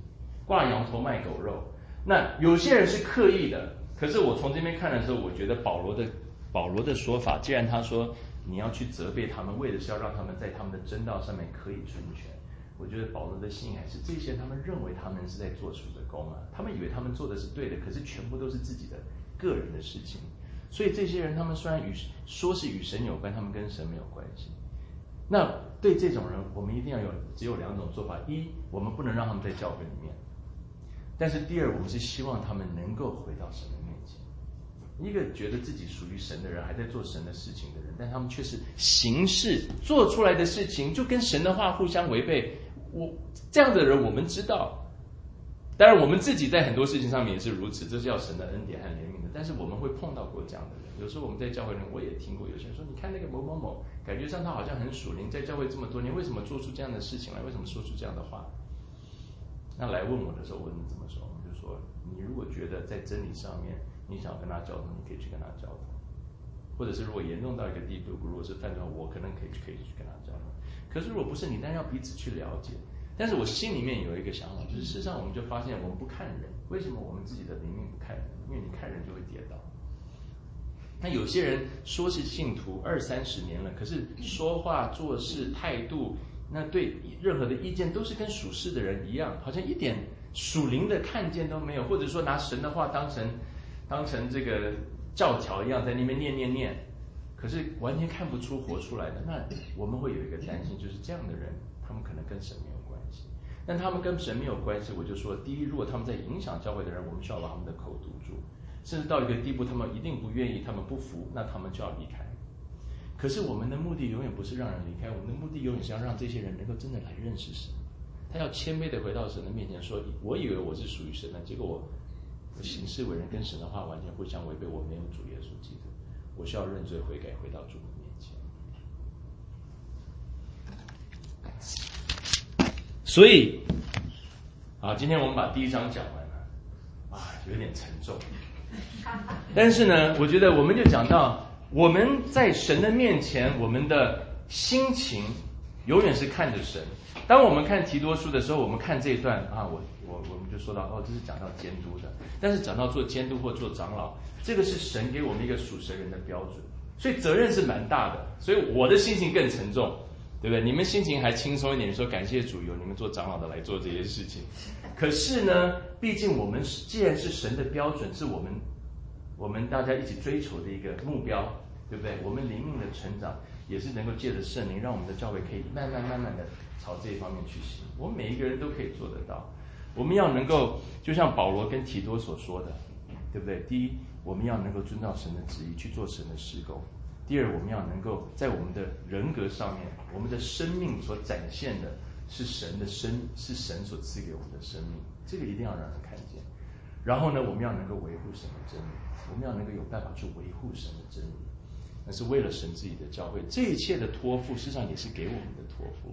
挂羊头卖狗肉。那有些人是刻意的，可是我从这边看的时候，我觉得保罗的说法，既然他说你要去责备他们，为的是要让他们在他们的真道上面可以纯全。我觉得保罗的心还是这些人，他们认为他们是在做主的工啊，他们以为他们做的是对的，可是全部都是自己的个人的事情。所以这些人，他们虽然说是与神有关，他们跟神没有关系。那对这种人，我们一定要只有两种做法：一，我们不能让他们在教会里面；但是第二，我们是希望他们能够回到神的面前。一个觉得自己属于神的人，还在做神的事情的人，但他们却是行事做出来的事情就跟神的话互相违背。这样的人我们知道，当然我们自己在很多事情上面也是如此，这是要神的恩典和怜悯的。但是我们会碰到过这样的人，有时候我们在教会里，我也听过有些人说，你看那个某某某，感觉上他好像很属灵，在教会这么多年，为什么做出这样的事情来？为什么说出这样的话？那来问我的时候，我怎么说？我就说，你如果觉得在真理上面你想要跟他交通，你可以去跟他交通，或者是如果严重到一个地步，如果是犯罪，我可能可以去跟他交通。可是如果不是，你当然要彼此去了解。但是我心里面有一个想法，就是事实上我们就发现，我们不看人，为什么我们自己的灵命不看人？因为你看人就会跌倒。那有些人说是信徒20-30年了，可是说话做事态度，那对任何的意见都是跟属世的人一样，好像一点属灵的看见都没有，或者说拿神的话当成这个教条一样在那边念，可是完全看不出活出来的。那我们会有一个担心，就是这样的人，他们可能跟神没有关系。但他们跟神没有关系，我就说，第一，如果他们在影响教会的人，我们需要把他们的口堵住，甚至到一个地步，他们一定不愿意，他们不服，那他们就要离开。可是我们的目的永远不是让人离开，我们的目的永远是要让这些人能够真的来认识神。他要谦卑的回到神的面前说，我以为我是属于神的，结果我行事为人跟神的话完全互相违背，我没有主耶稣基督，我需要认罪悔改，回到主的面前。所以今天我们把第一章讲完了，有点沉重。但是呢，我觉得我们就讲到，我们在神的面前，我们的心情永远是看着神。当我们看提多书的时候，我们看这一段我们就说到，这是讲到监督的。但是讲到做监督或做长老，这个是神给我们一个属神人的标准，所以责任是蛮大的。所以我的心情更沉重，对不对？你们心情还轻松一点，说感谢主有你们做长老的来做这些事情。可是呢，毕竟我们既然是神的标准，是我们大家一起追求的一个目标，对不对？我们灵命的成长也是能够借着圣灵，让我们的教会可以慢慢的朝这一方面去行。我们每一个人都可以做得到。我们要能够，就像保罗跟提多所说的，对不对？第一，我们要能够遵照神的旨意去做神的事工；第二，我们要能够在我们的人格上面，我们的生命所展现的是神所赐给我们的生命，这个一定要让人看见。然后呢，我们要能够维护神的真理，我们要能够有办法去维护神的真理，那是为了神自己的教会。这一切的托付，事实上也是给我们的托付。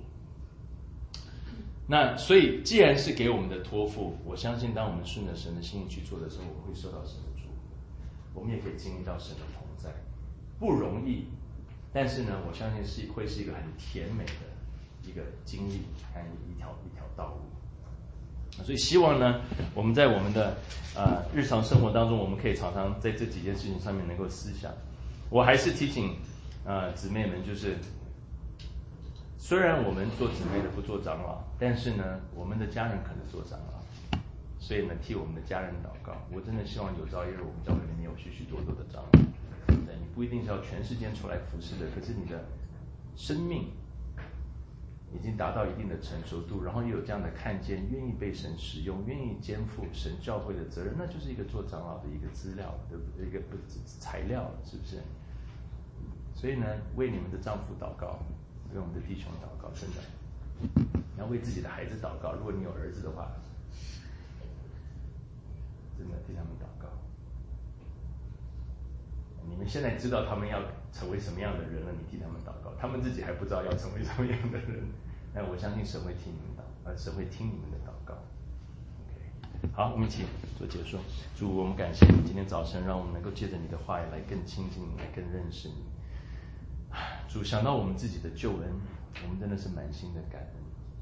那所以既然是给我们的托付，我相信当我们顺着神的心意去做的时候，我们会受到神的祝福，我们也可以经历到神的同在。不容易，但是呢，我相信会是一个很甜美的一个经历和一条道路。所以希望呢，我们在我们的日常生活当中，我们可以常常在这几件事情上面能够思想。我还是提醒姊妹们，就是虽然我们做姊妹的不做长老，但是呢，我们的家人可能做长老，所以呢，替我们的家人祷告。我真的希望有朝一日我们教会里面有许许多多的长老。对，你不一定是要全时间出来服侍的，可是你的生命已经达到一定的成熟度，然后又有这样的看见，愿意被神使用，愿意肩负神教会的责任，那就是一个做长老的一个资料，对不对？一个材料，是不是？所以呢，为你们的丈夫祷告，为我们的弟兄祷告，真的，然后为自己的孩子祷告。如果你有儿子的话，真的替他们祷告。你们现在知道他们要成为什么样的人了，你替他们祷告。他们自己还不知道要成为什么样的人，但我相信神会听你们神会听你们的祷告。OK， 好，我们一起做结束。主，我们感谢你今天早晨，让我们能够借着你的话语来更亲近你，来更认识你。主，想到我们自己的救恩，我们真的是满心的感恩。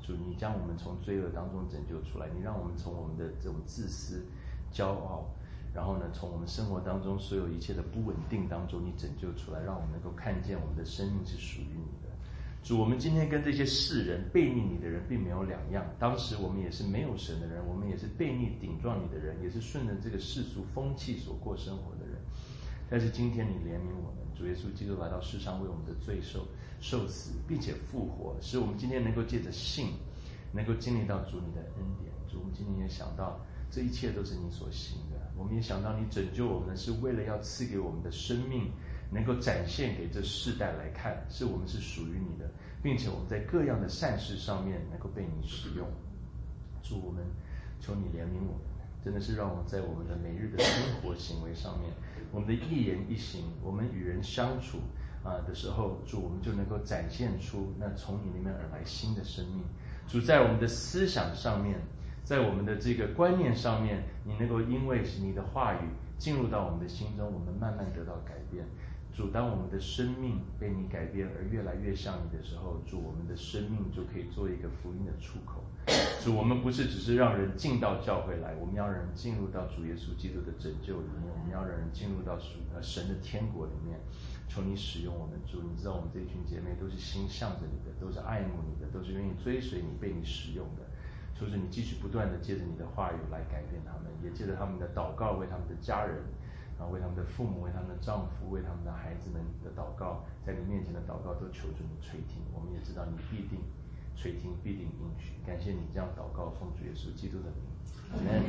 主，你将我们从罪恶当中拯救出来，你让我们从我们的这种自私、骄傲，然后呢，从我们生活当中所有一切的不稳定当中，你拯救出来，让我们能够看见我们的生命是属于你的。主，我们今天跟这些世人背逆你的人并没有两样，当时我们也是没有神的人，我们也是背逆顶撞你的人，也是顺着这个世俗风气所过生活的人。但是今天你怜悯我们，主耶稣基督来到世上为我们的罪受死，并且复活，使我们今天能够借着信能够经历到主你的恩典。主，我们今天也想到这一切都是你所行的，我们也想到你拯救我们是为了要赐给我们的生命能够展现给这世代来看，是我们是属于你的，并且我们在各样的善事上面能够被你使用。主，我们求你怜悯我们，真的是让我们在我们的每日的生活行为上面，我们的一言一行，我们与人相处的时候，主，我们就能够展现出那从你里面而来新的生命。主，在我们的思想上面，在我们的这个观念上面，你能够因为你的话语进入到我们的心中，我们慢慢得到改变。主，当我们的生命被你改变而越来越像你的时候，主，我们的生命就可以做一个福音的出口。主，我们不是只是让人进到教会来，我们要让人进入到主耶稣基督的拯救里面，我们要让人进入到神的天国里面。求你使用我们，主，你知道我们这一群姐妹都是心向着你的，都是爱慕你的，都是愿意追随你、被你使用的。求主你继续不断的借着你的话语来改变他们，也借着他们的祷告为他们的家人，为他们的父母，为他们的丈夫，为他们的孩子们的祷告，在你面前的祷告都求主你垂听。我们也知道你必定垂听，必定应许。感谢你这样祷告，奉主耶稣基督的名，阿们。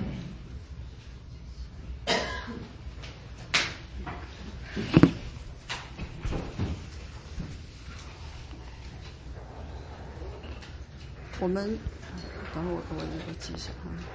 我们等会我记一下啊。